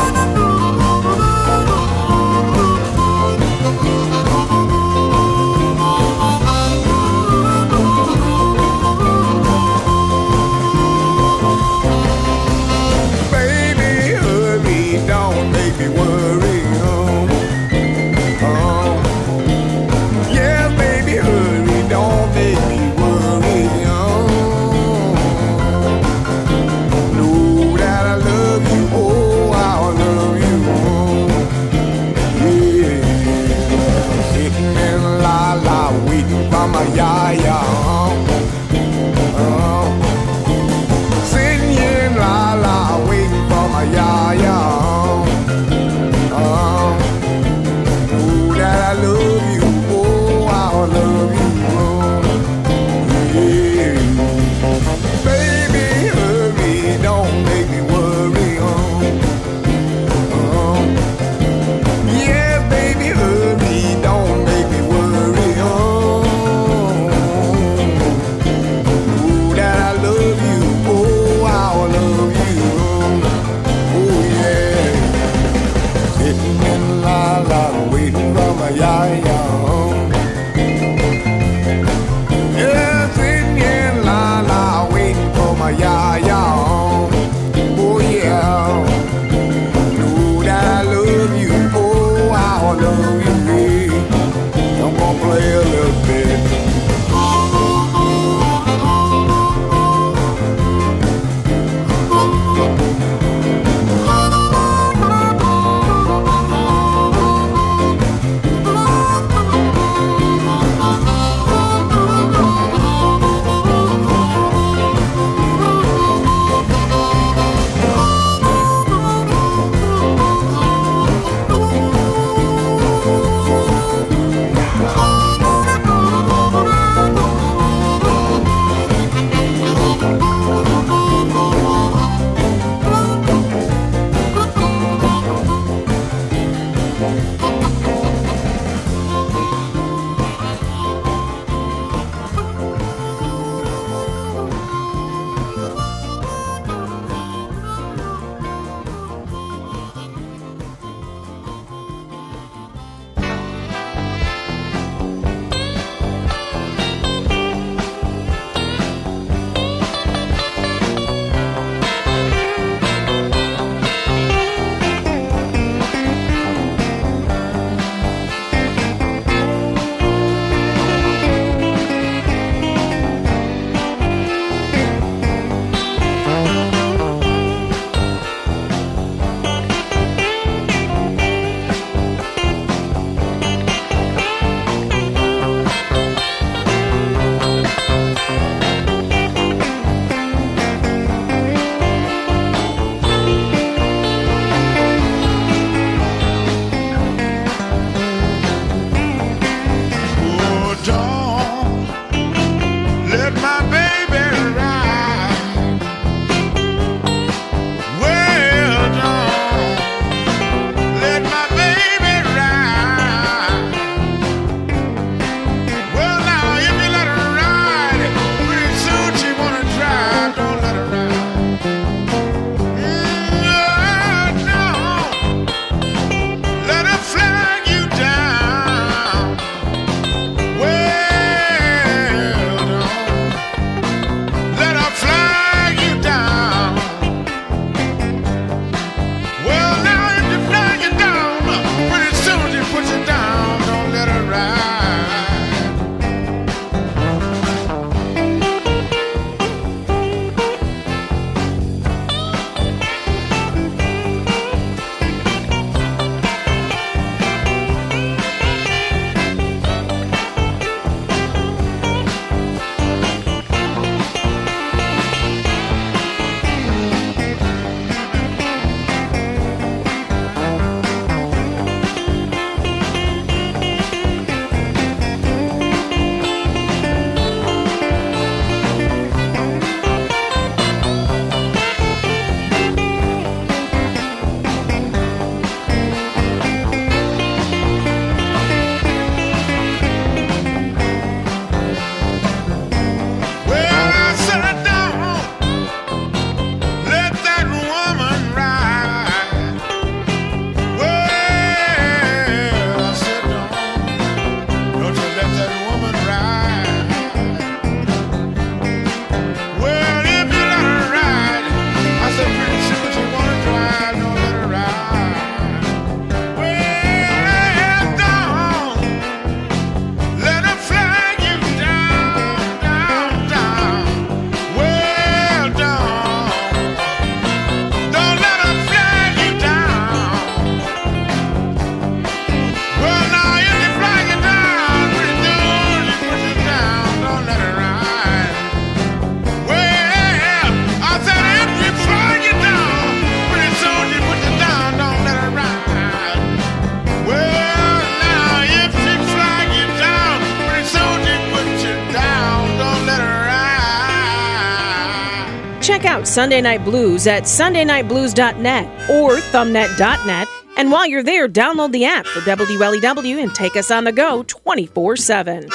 Sunday Night Blues at sundaynightblues.net or thumbnet.net. And while you're there, download the app for WLEW and take us on the go 24/7.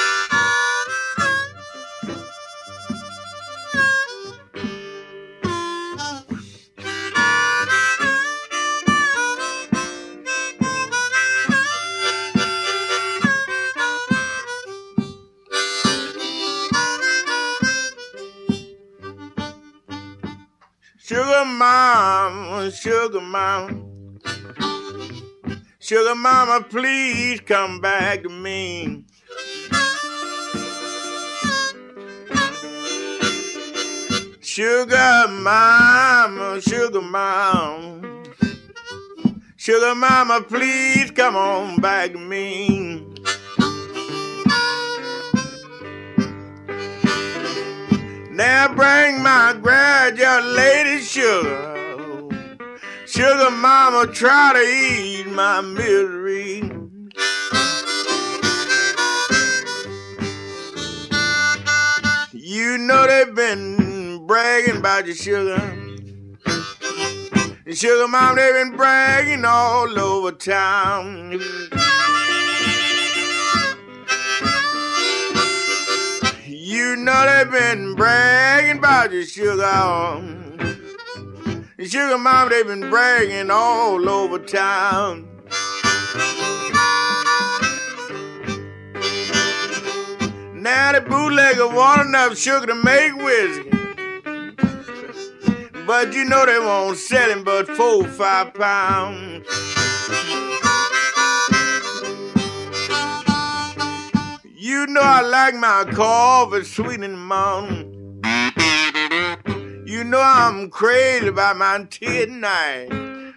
Sugar mama, sugar mama, sugar mama, please come back to me. Sugar mama, sugar mama, sugar mama, please come on back to me. Now bring my graduated sugar. Sugar mama, try to ease my misery. You know they've been bragging about your sugar. And sugar mama, they've been bragging all over town. You know they've been bragging about your sugar. The sugar mama, they've been bragging all over town. Now the bootlegger want enough sugar to make whiskey, but you know they won't sell him but 4 or 5 pounds. You know I like my coffee sweet in the morning. You know I'm crazy about my tea at night.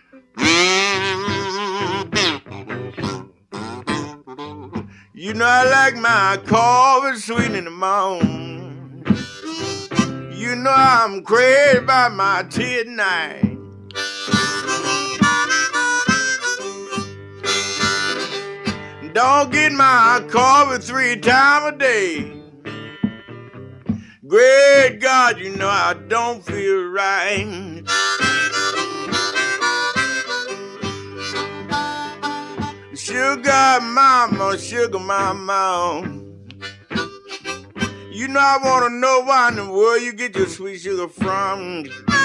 You know I like my coffee sweet in the morning. You know I'm crazy about my tea at night. Don't get my coffee 3 times a day. Great God, you know I don't feel right. Sugar mama, sugar mama, you know I want to know why in the world you get your sweet sugar from.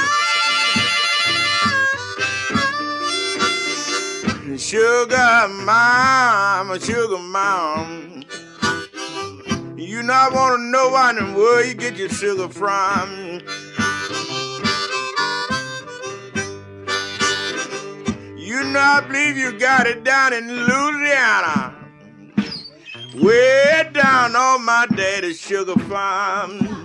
Sugar mama, sugar mama, you know I want to know why in the world you get your sugar from. You know I believe you got it down in Louisiana, way down on my daddy's sugar farm.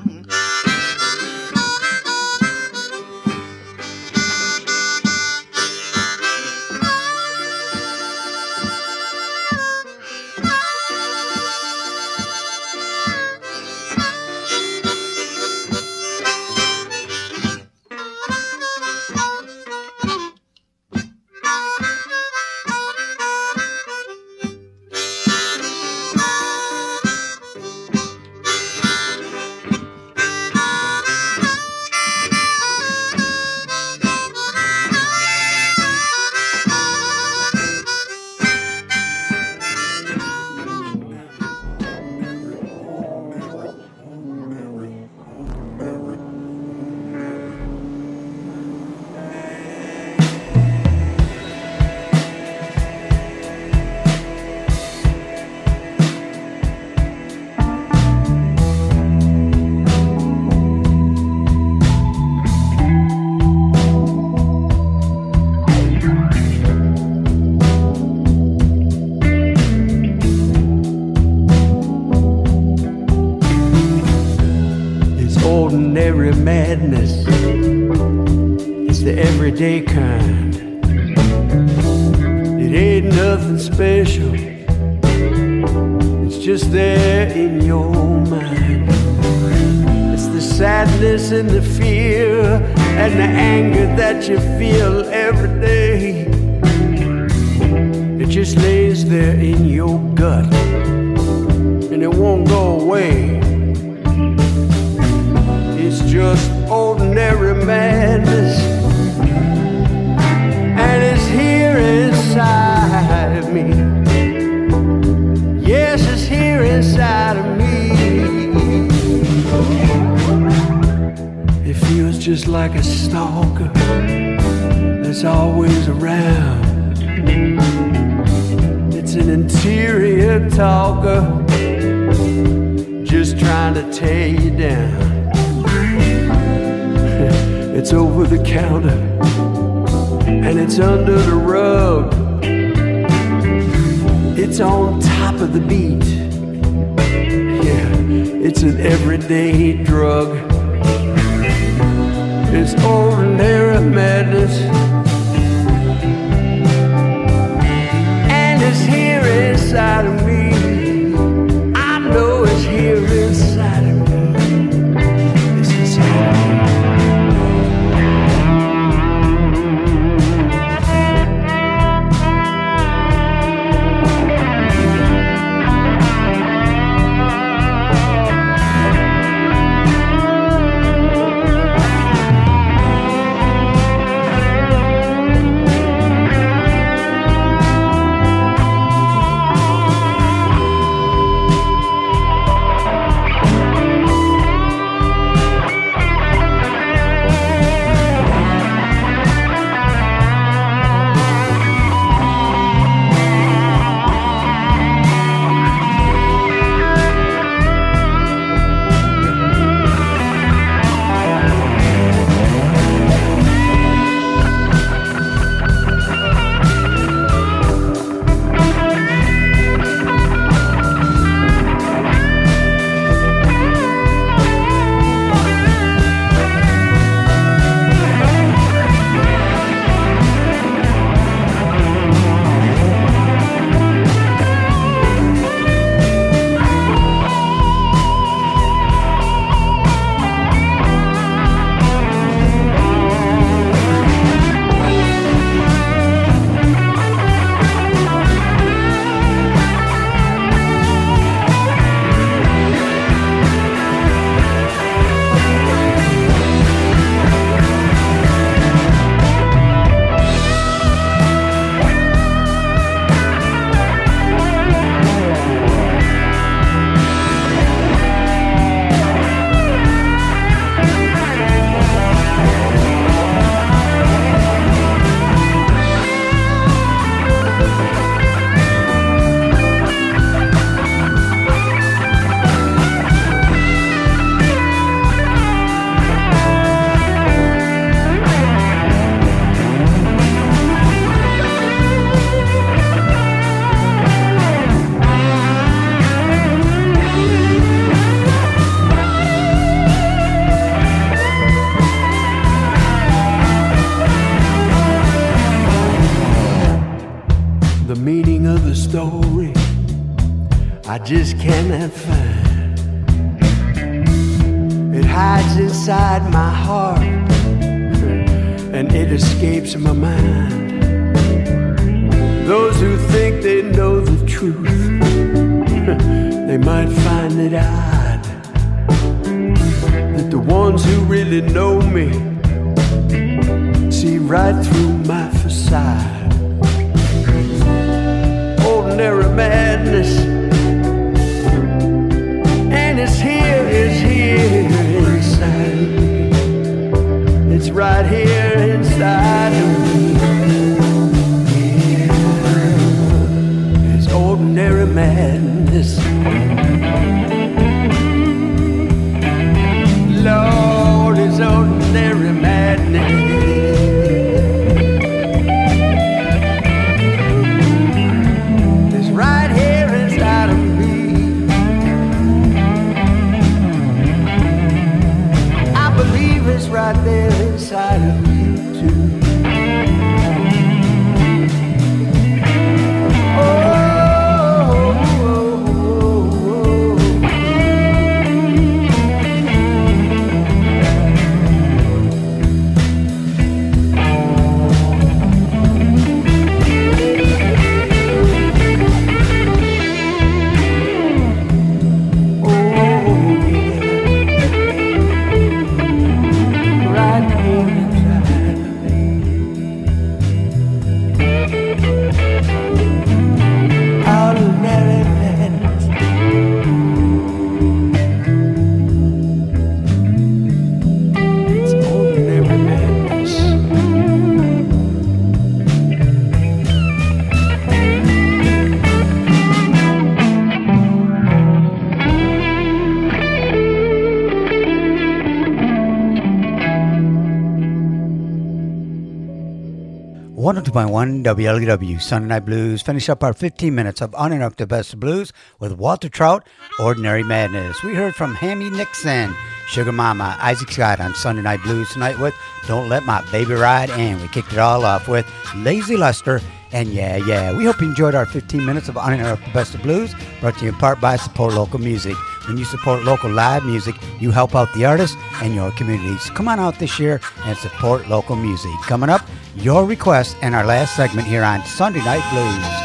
Ordinary madness, it's the everyday kind. It ain't nothing special, it's just there in your mind. It's the sadness and the fear and the anger that you feel every day. It just lays there in your gut and it won't go away. It's just ordinary madness, and it's here inside of me. Yes, it's here inside of me. It feels just like a stalker that's always around. It's an interior talker, just trying to tear you down. It's over the counter, and it's under the rug. It's on top of the beat. Yeah, it's an everyday drug. It's ordinary madness, and it's here inside of me. I know it's here inside of me. It's inside of me. Story I just cannot find. It hides inside my heart and it escapes my mind. Those who think they know the truth, they might find it odd that the ones who really know me see right through my facade. Ordinary madness, and it's here inside of me. It's right here inside of me. Yeah. It's ordinary madness. Lord, it's ordinary madness. 102.1 WLEW Sunday Night Blues. Finish up our 15 minutes of uninterrupted best of blues with Walter Trout, Ordinary Madness. We heard from Hammy Nixon, Sugar Mama, Isaac Scott on Sunday Night Blues tonight with Don't Let My Baby Ride, and we kicked it all off with Lazy Lester and Yeah Yeah. We hope you enjoyed our 15 minutes of uninterrupted best of blues, brought to you in part by Support Local Music. When you support local live music, you help out the artists and your communities. Come on out this year and support local music. Coming up, your request and our last segment here on Sunday Night Blues.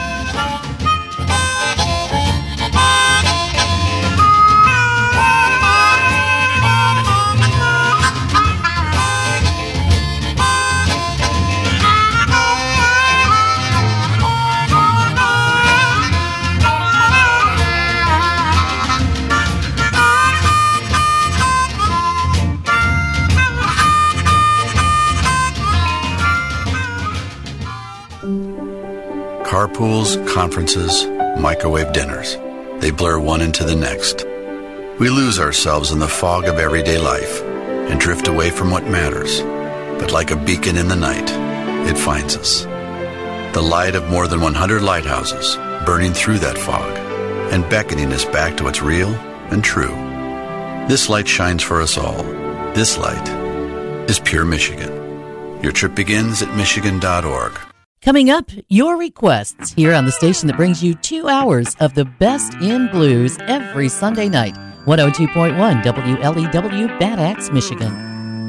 Carpools, conferences, microwave dinners. They blur one into the next. We lose ourselves in the fog of everyday life and drift away from what matters. But like a beacon in the night, it finds us. The light of more than 100 lighthouses burning through that fog and beckoning us back to what's real and true. This light shines for us all. This light is Pure Michigan. Your trip begins at Michigan.org. Coming up, your requests here on the station that brings you 2 hours of the best in blues every Sunday night. 102.1 WLEW, Bad Axe, Michigan.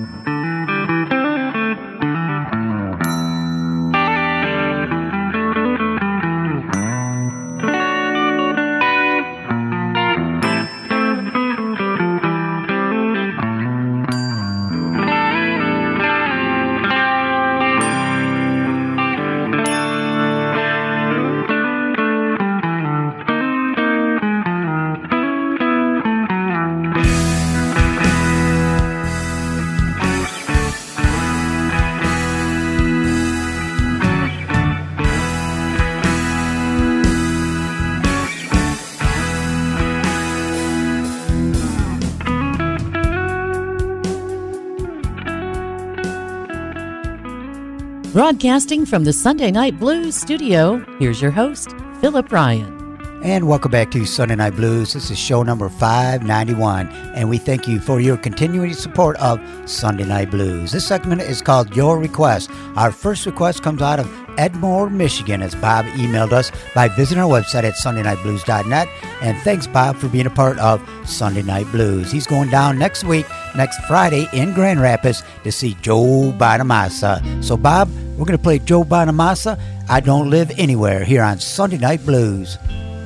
Broadcasting from the Sunday Night Blues studio, here's your host, Philip Ryan. And welcome back to Sunday Night Blues. This is show number 591, and we thank you for your continuing support of Sunday Night Blues. This segment is called Your Request. Our first request comes out of Edmore, Michigan, as Bob emailed us by visiting our website at sundaynightblues.net. And thanks, Bob, for being a part of Sunday Night Blues. He's going down next Friday in Grand Rapids to see Joe Bonamassa. So, Bob, we're going to play Joe Bonamassa, I Don't Live Anywhere, here on Sunday Night Blues.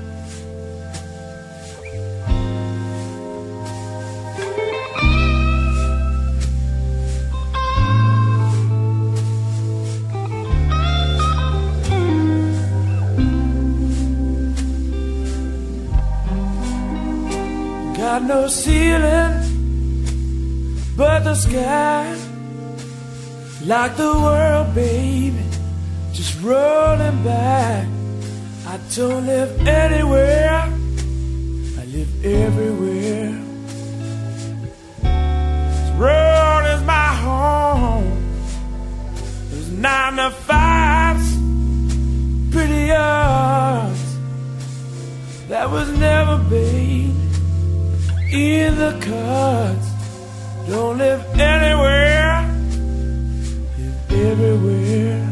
Got no ceiling but the sky, like the world, baby, just rolling by. I don't live anywhere, I live everywhere. This road is my home. There's 9 to 5s, pretty yards that was never made in the cards. Don't live anywhere, live everywhere.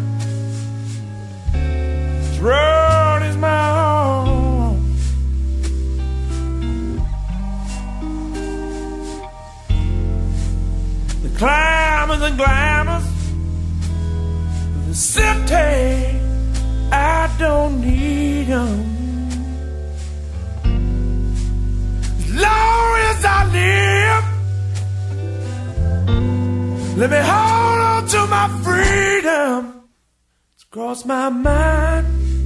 This road is my home. The climbers and glamours of the city, I don't need them. As long as I live, let me hold on to my freedom. It's crossed my mind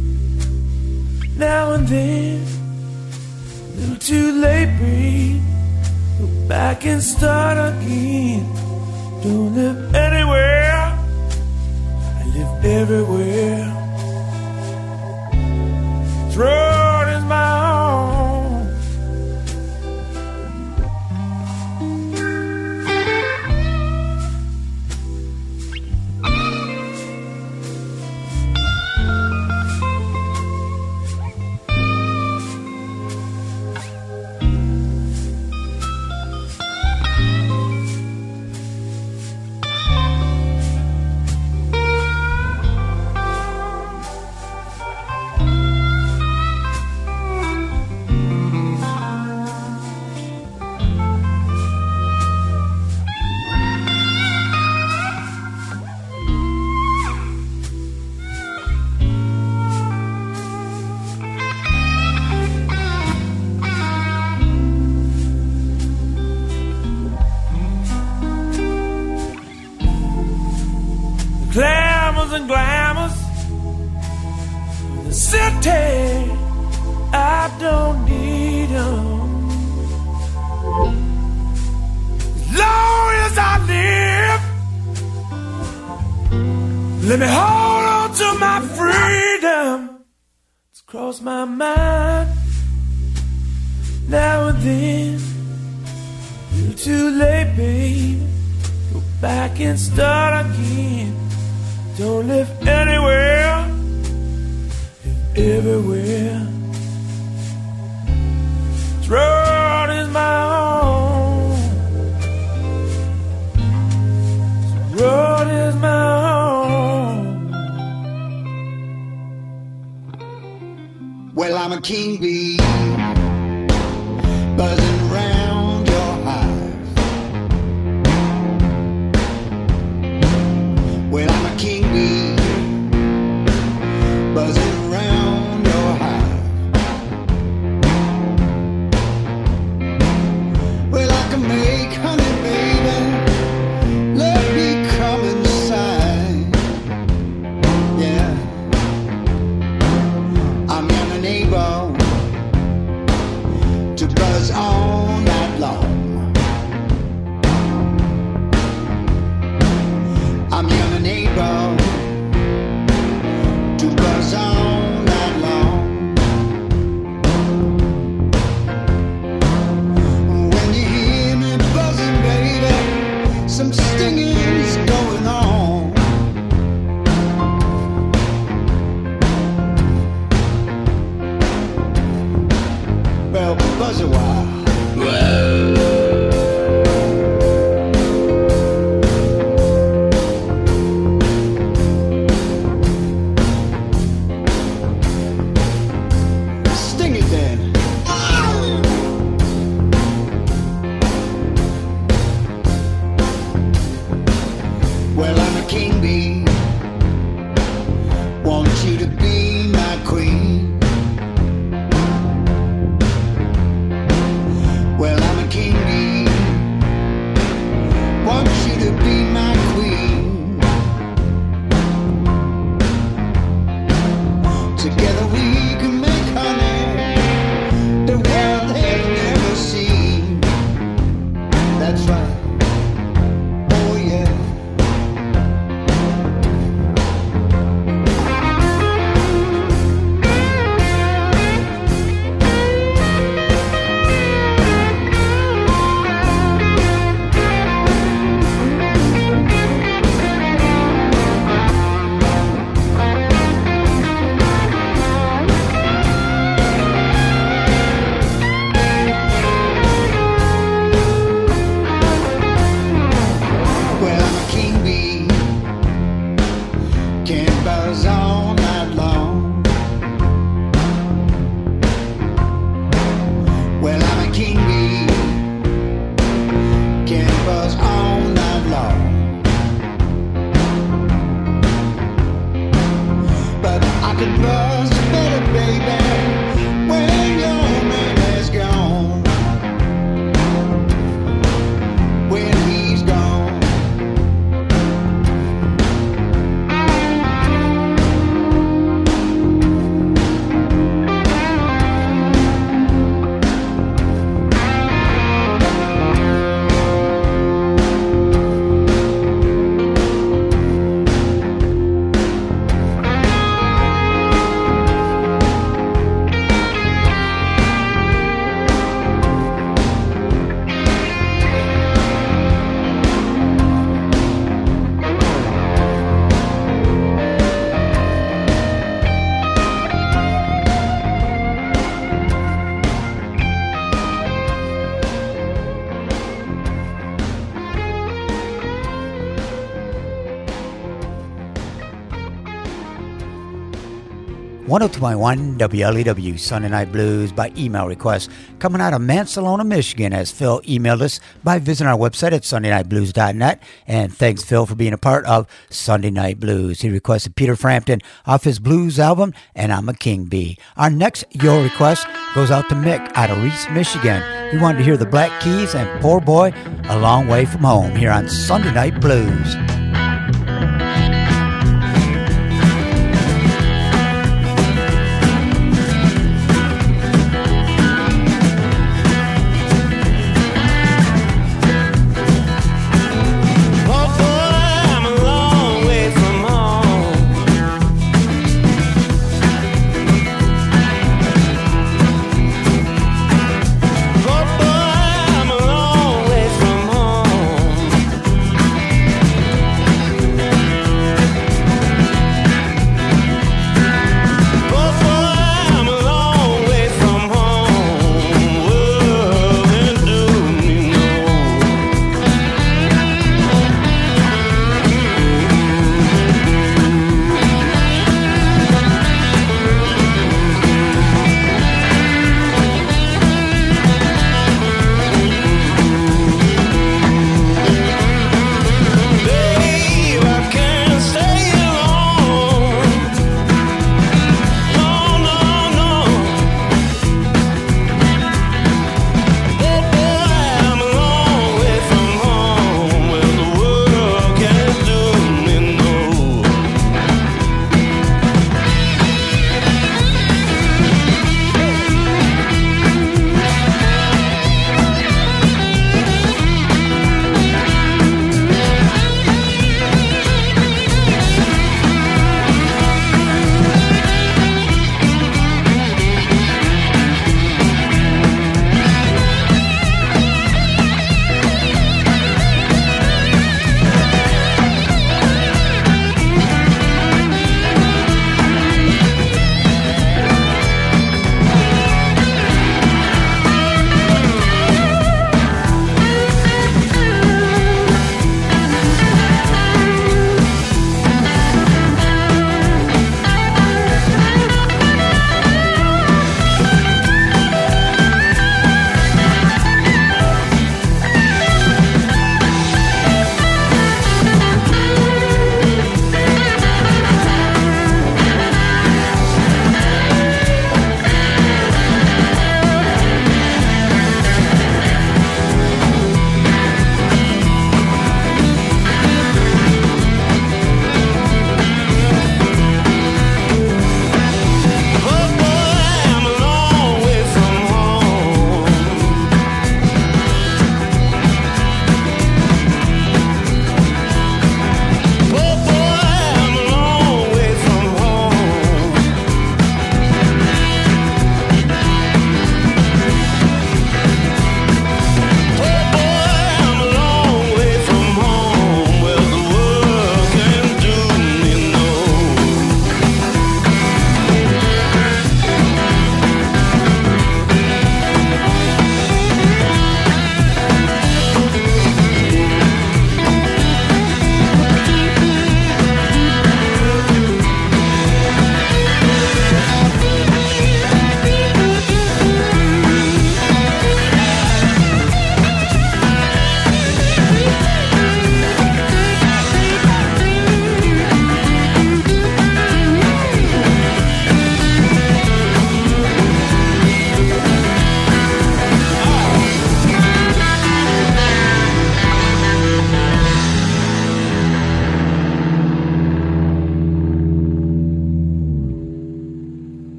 now and then. A little too late, babe. Go back and start again. Don't live anywhere, I live everywhere. This road is my home. glamours and glamours. The city, I don't need them. As long as I live, let me hold on to my freedom. It's crossed my mind now and then. You're too late, baby. Go back and start again. Don't live anywhere, live everywhere. This road is my home. This road is my home. Well, I'm a king bee, buzzing round your hive. Well, I'm a king bee, buzzing round your hive. Well, I can make honey, baby. Let me come inside. Yeah, I'm your neighbor to buzz all night long. I'm your neighbor to buzz all night long. When you hear me buzzing, baby, some stinging's going on. Well, buzz a while. Sting it then. Well, I'm a king bee. Want you to be my queen. Well, I'm a king bee. Want you to be my queen. Together we can make honey the world has never seen. That's right. Oh yeah. Well, I'm a king bee, can buzz all night long. Well, I'm a king bee, can buzz all night long. But I can buzz better, baby, when your man is gone. When he's gone. .1 WLEW Sunday Night Blues by email request coming out of Mansalona, Michigan, as Phil emailed us by visiting our website at sundaynightblues.net. And thanks, Phil, for being a part of Sunday Night Blues. He requested Peter Frampton off his blues album, And I'm a King Bee. Our next Your request goes out to Mick out of Reese, Michigan. He wanted to hear the Black Keys and Poor Boy, A Long Way From Home, here on Sunday Night Blues.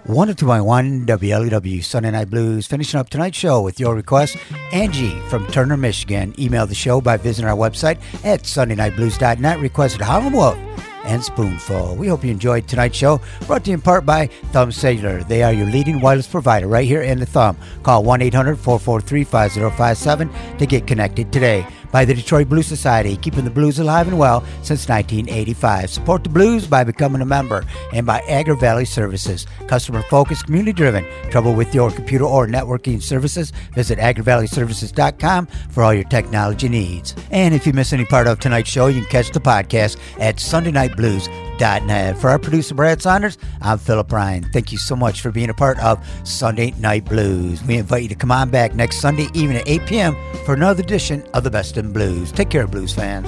102.1 WLEW Sunday Night Blues. Finishing up tonight's show with your request. Angie from Turner, Michigan. Email the show by visiting our website at sundaynightblues.net. Requested Harlem Wolf and Spoonful. We hope you enjoyed tonight's show, brought to you in part by Thumb Cellular. They are your leading wireless provider right here in the Thumb. Call 1-800-443-5057 to get connected today. By the Detroit Blues Society, keeping the blues alive and well since 1985. Support the blues by becoming a member. And by Agri Valley Services, customer-focused, community-driven. Trouble with your computer or networking services? Visit agrivalleyservices.com for all your technology needs. And if you miss any part of tonight's show, you can catch the podcast at sundaynightblues.net. For our producer, Brad Saunders, I'm Philip Ryan. Thank you so much for being a part of Sunday Night Blues. We invite you to come on back next Sunday evening at 8 p.m. for another edition of the Best in Blues. Take care, blues fans.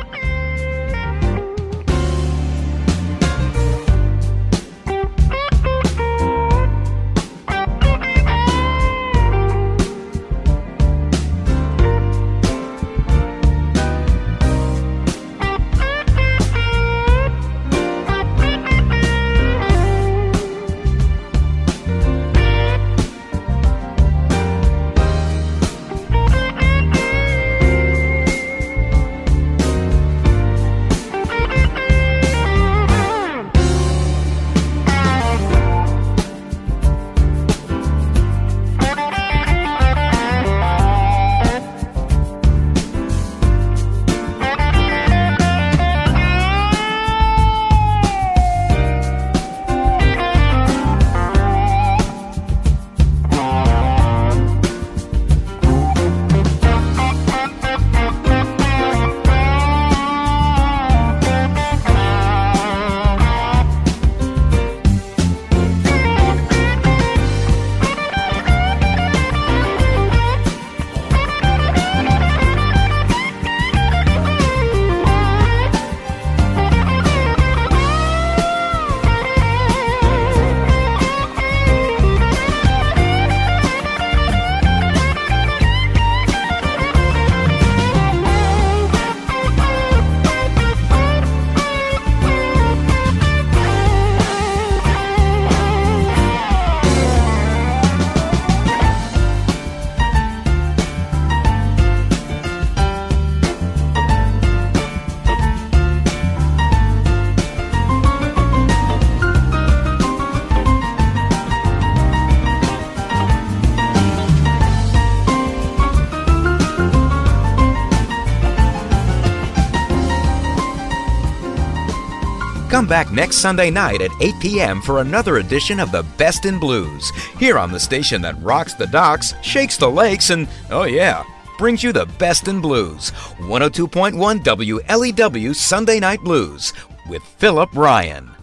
Come back next Sunday night at 8 p.m. for another edition of the Best in Blues, here on the station that rocks the docks, shakes the lakes, and, oh yeah, brings you the best in blues. 102.1 WLEW Sunday Night Blues with Philip Ryan.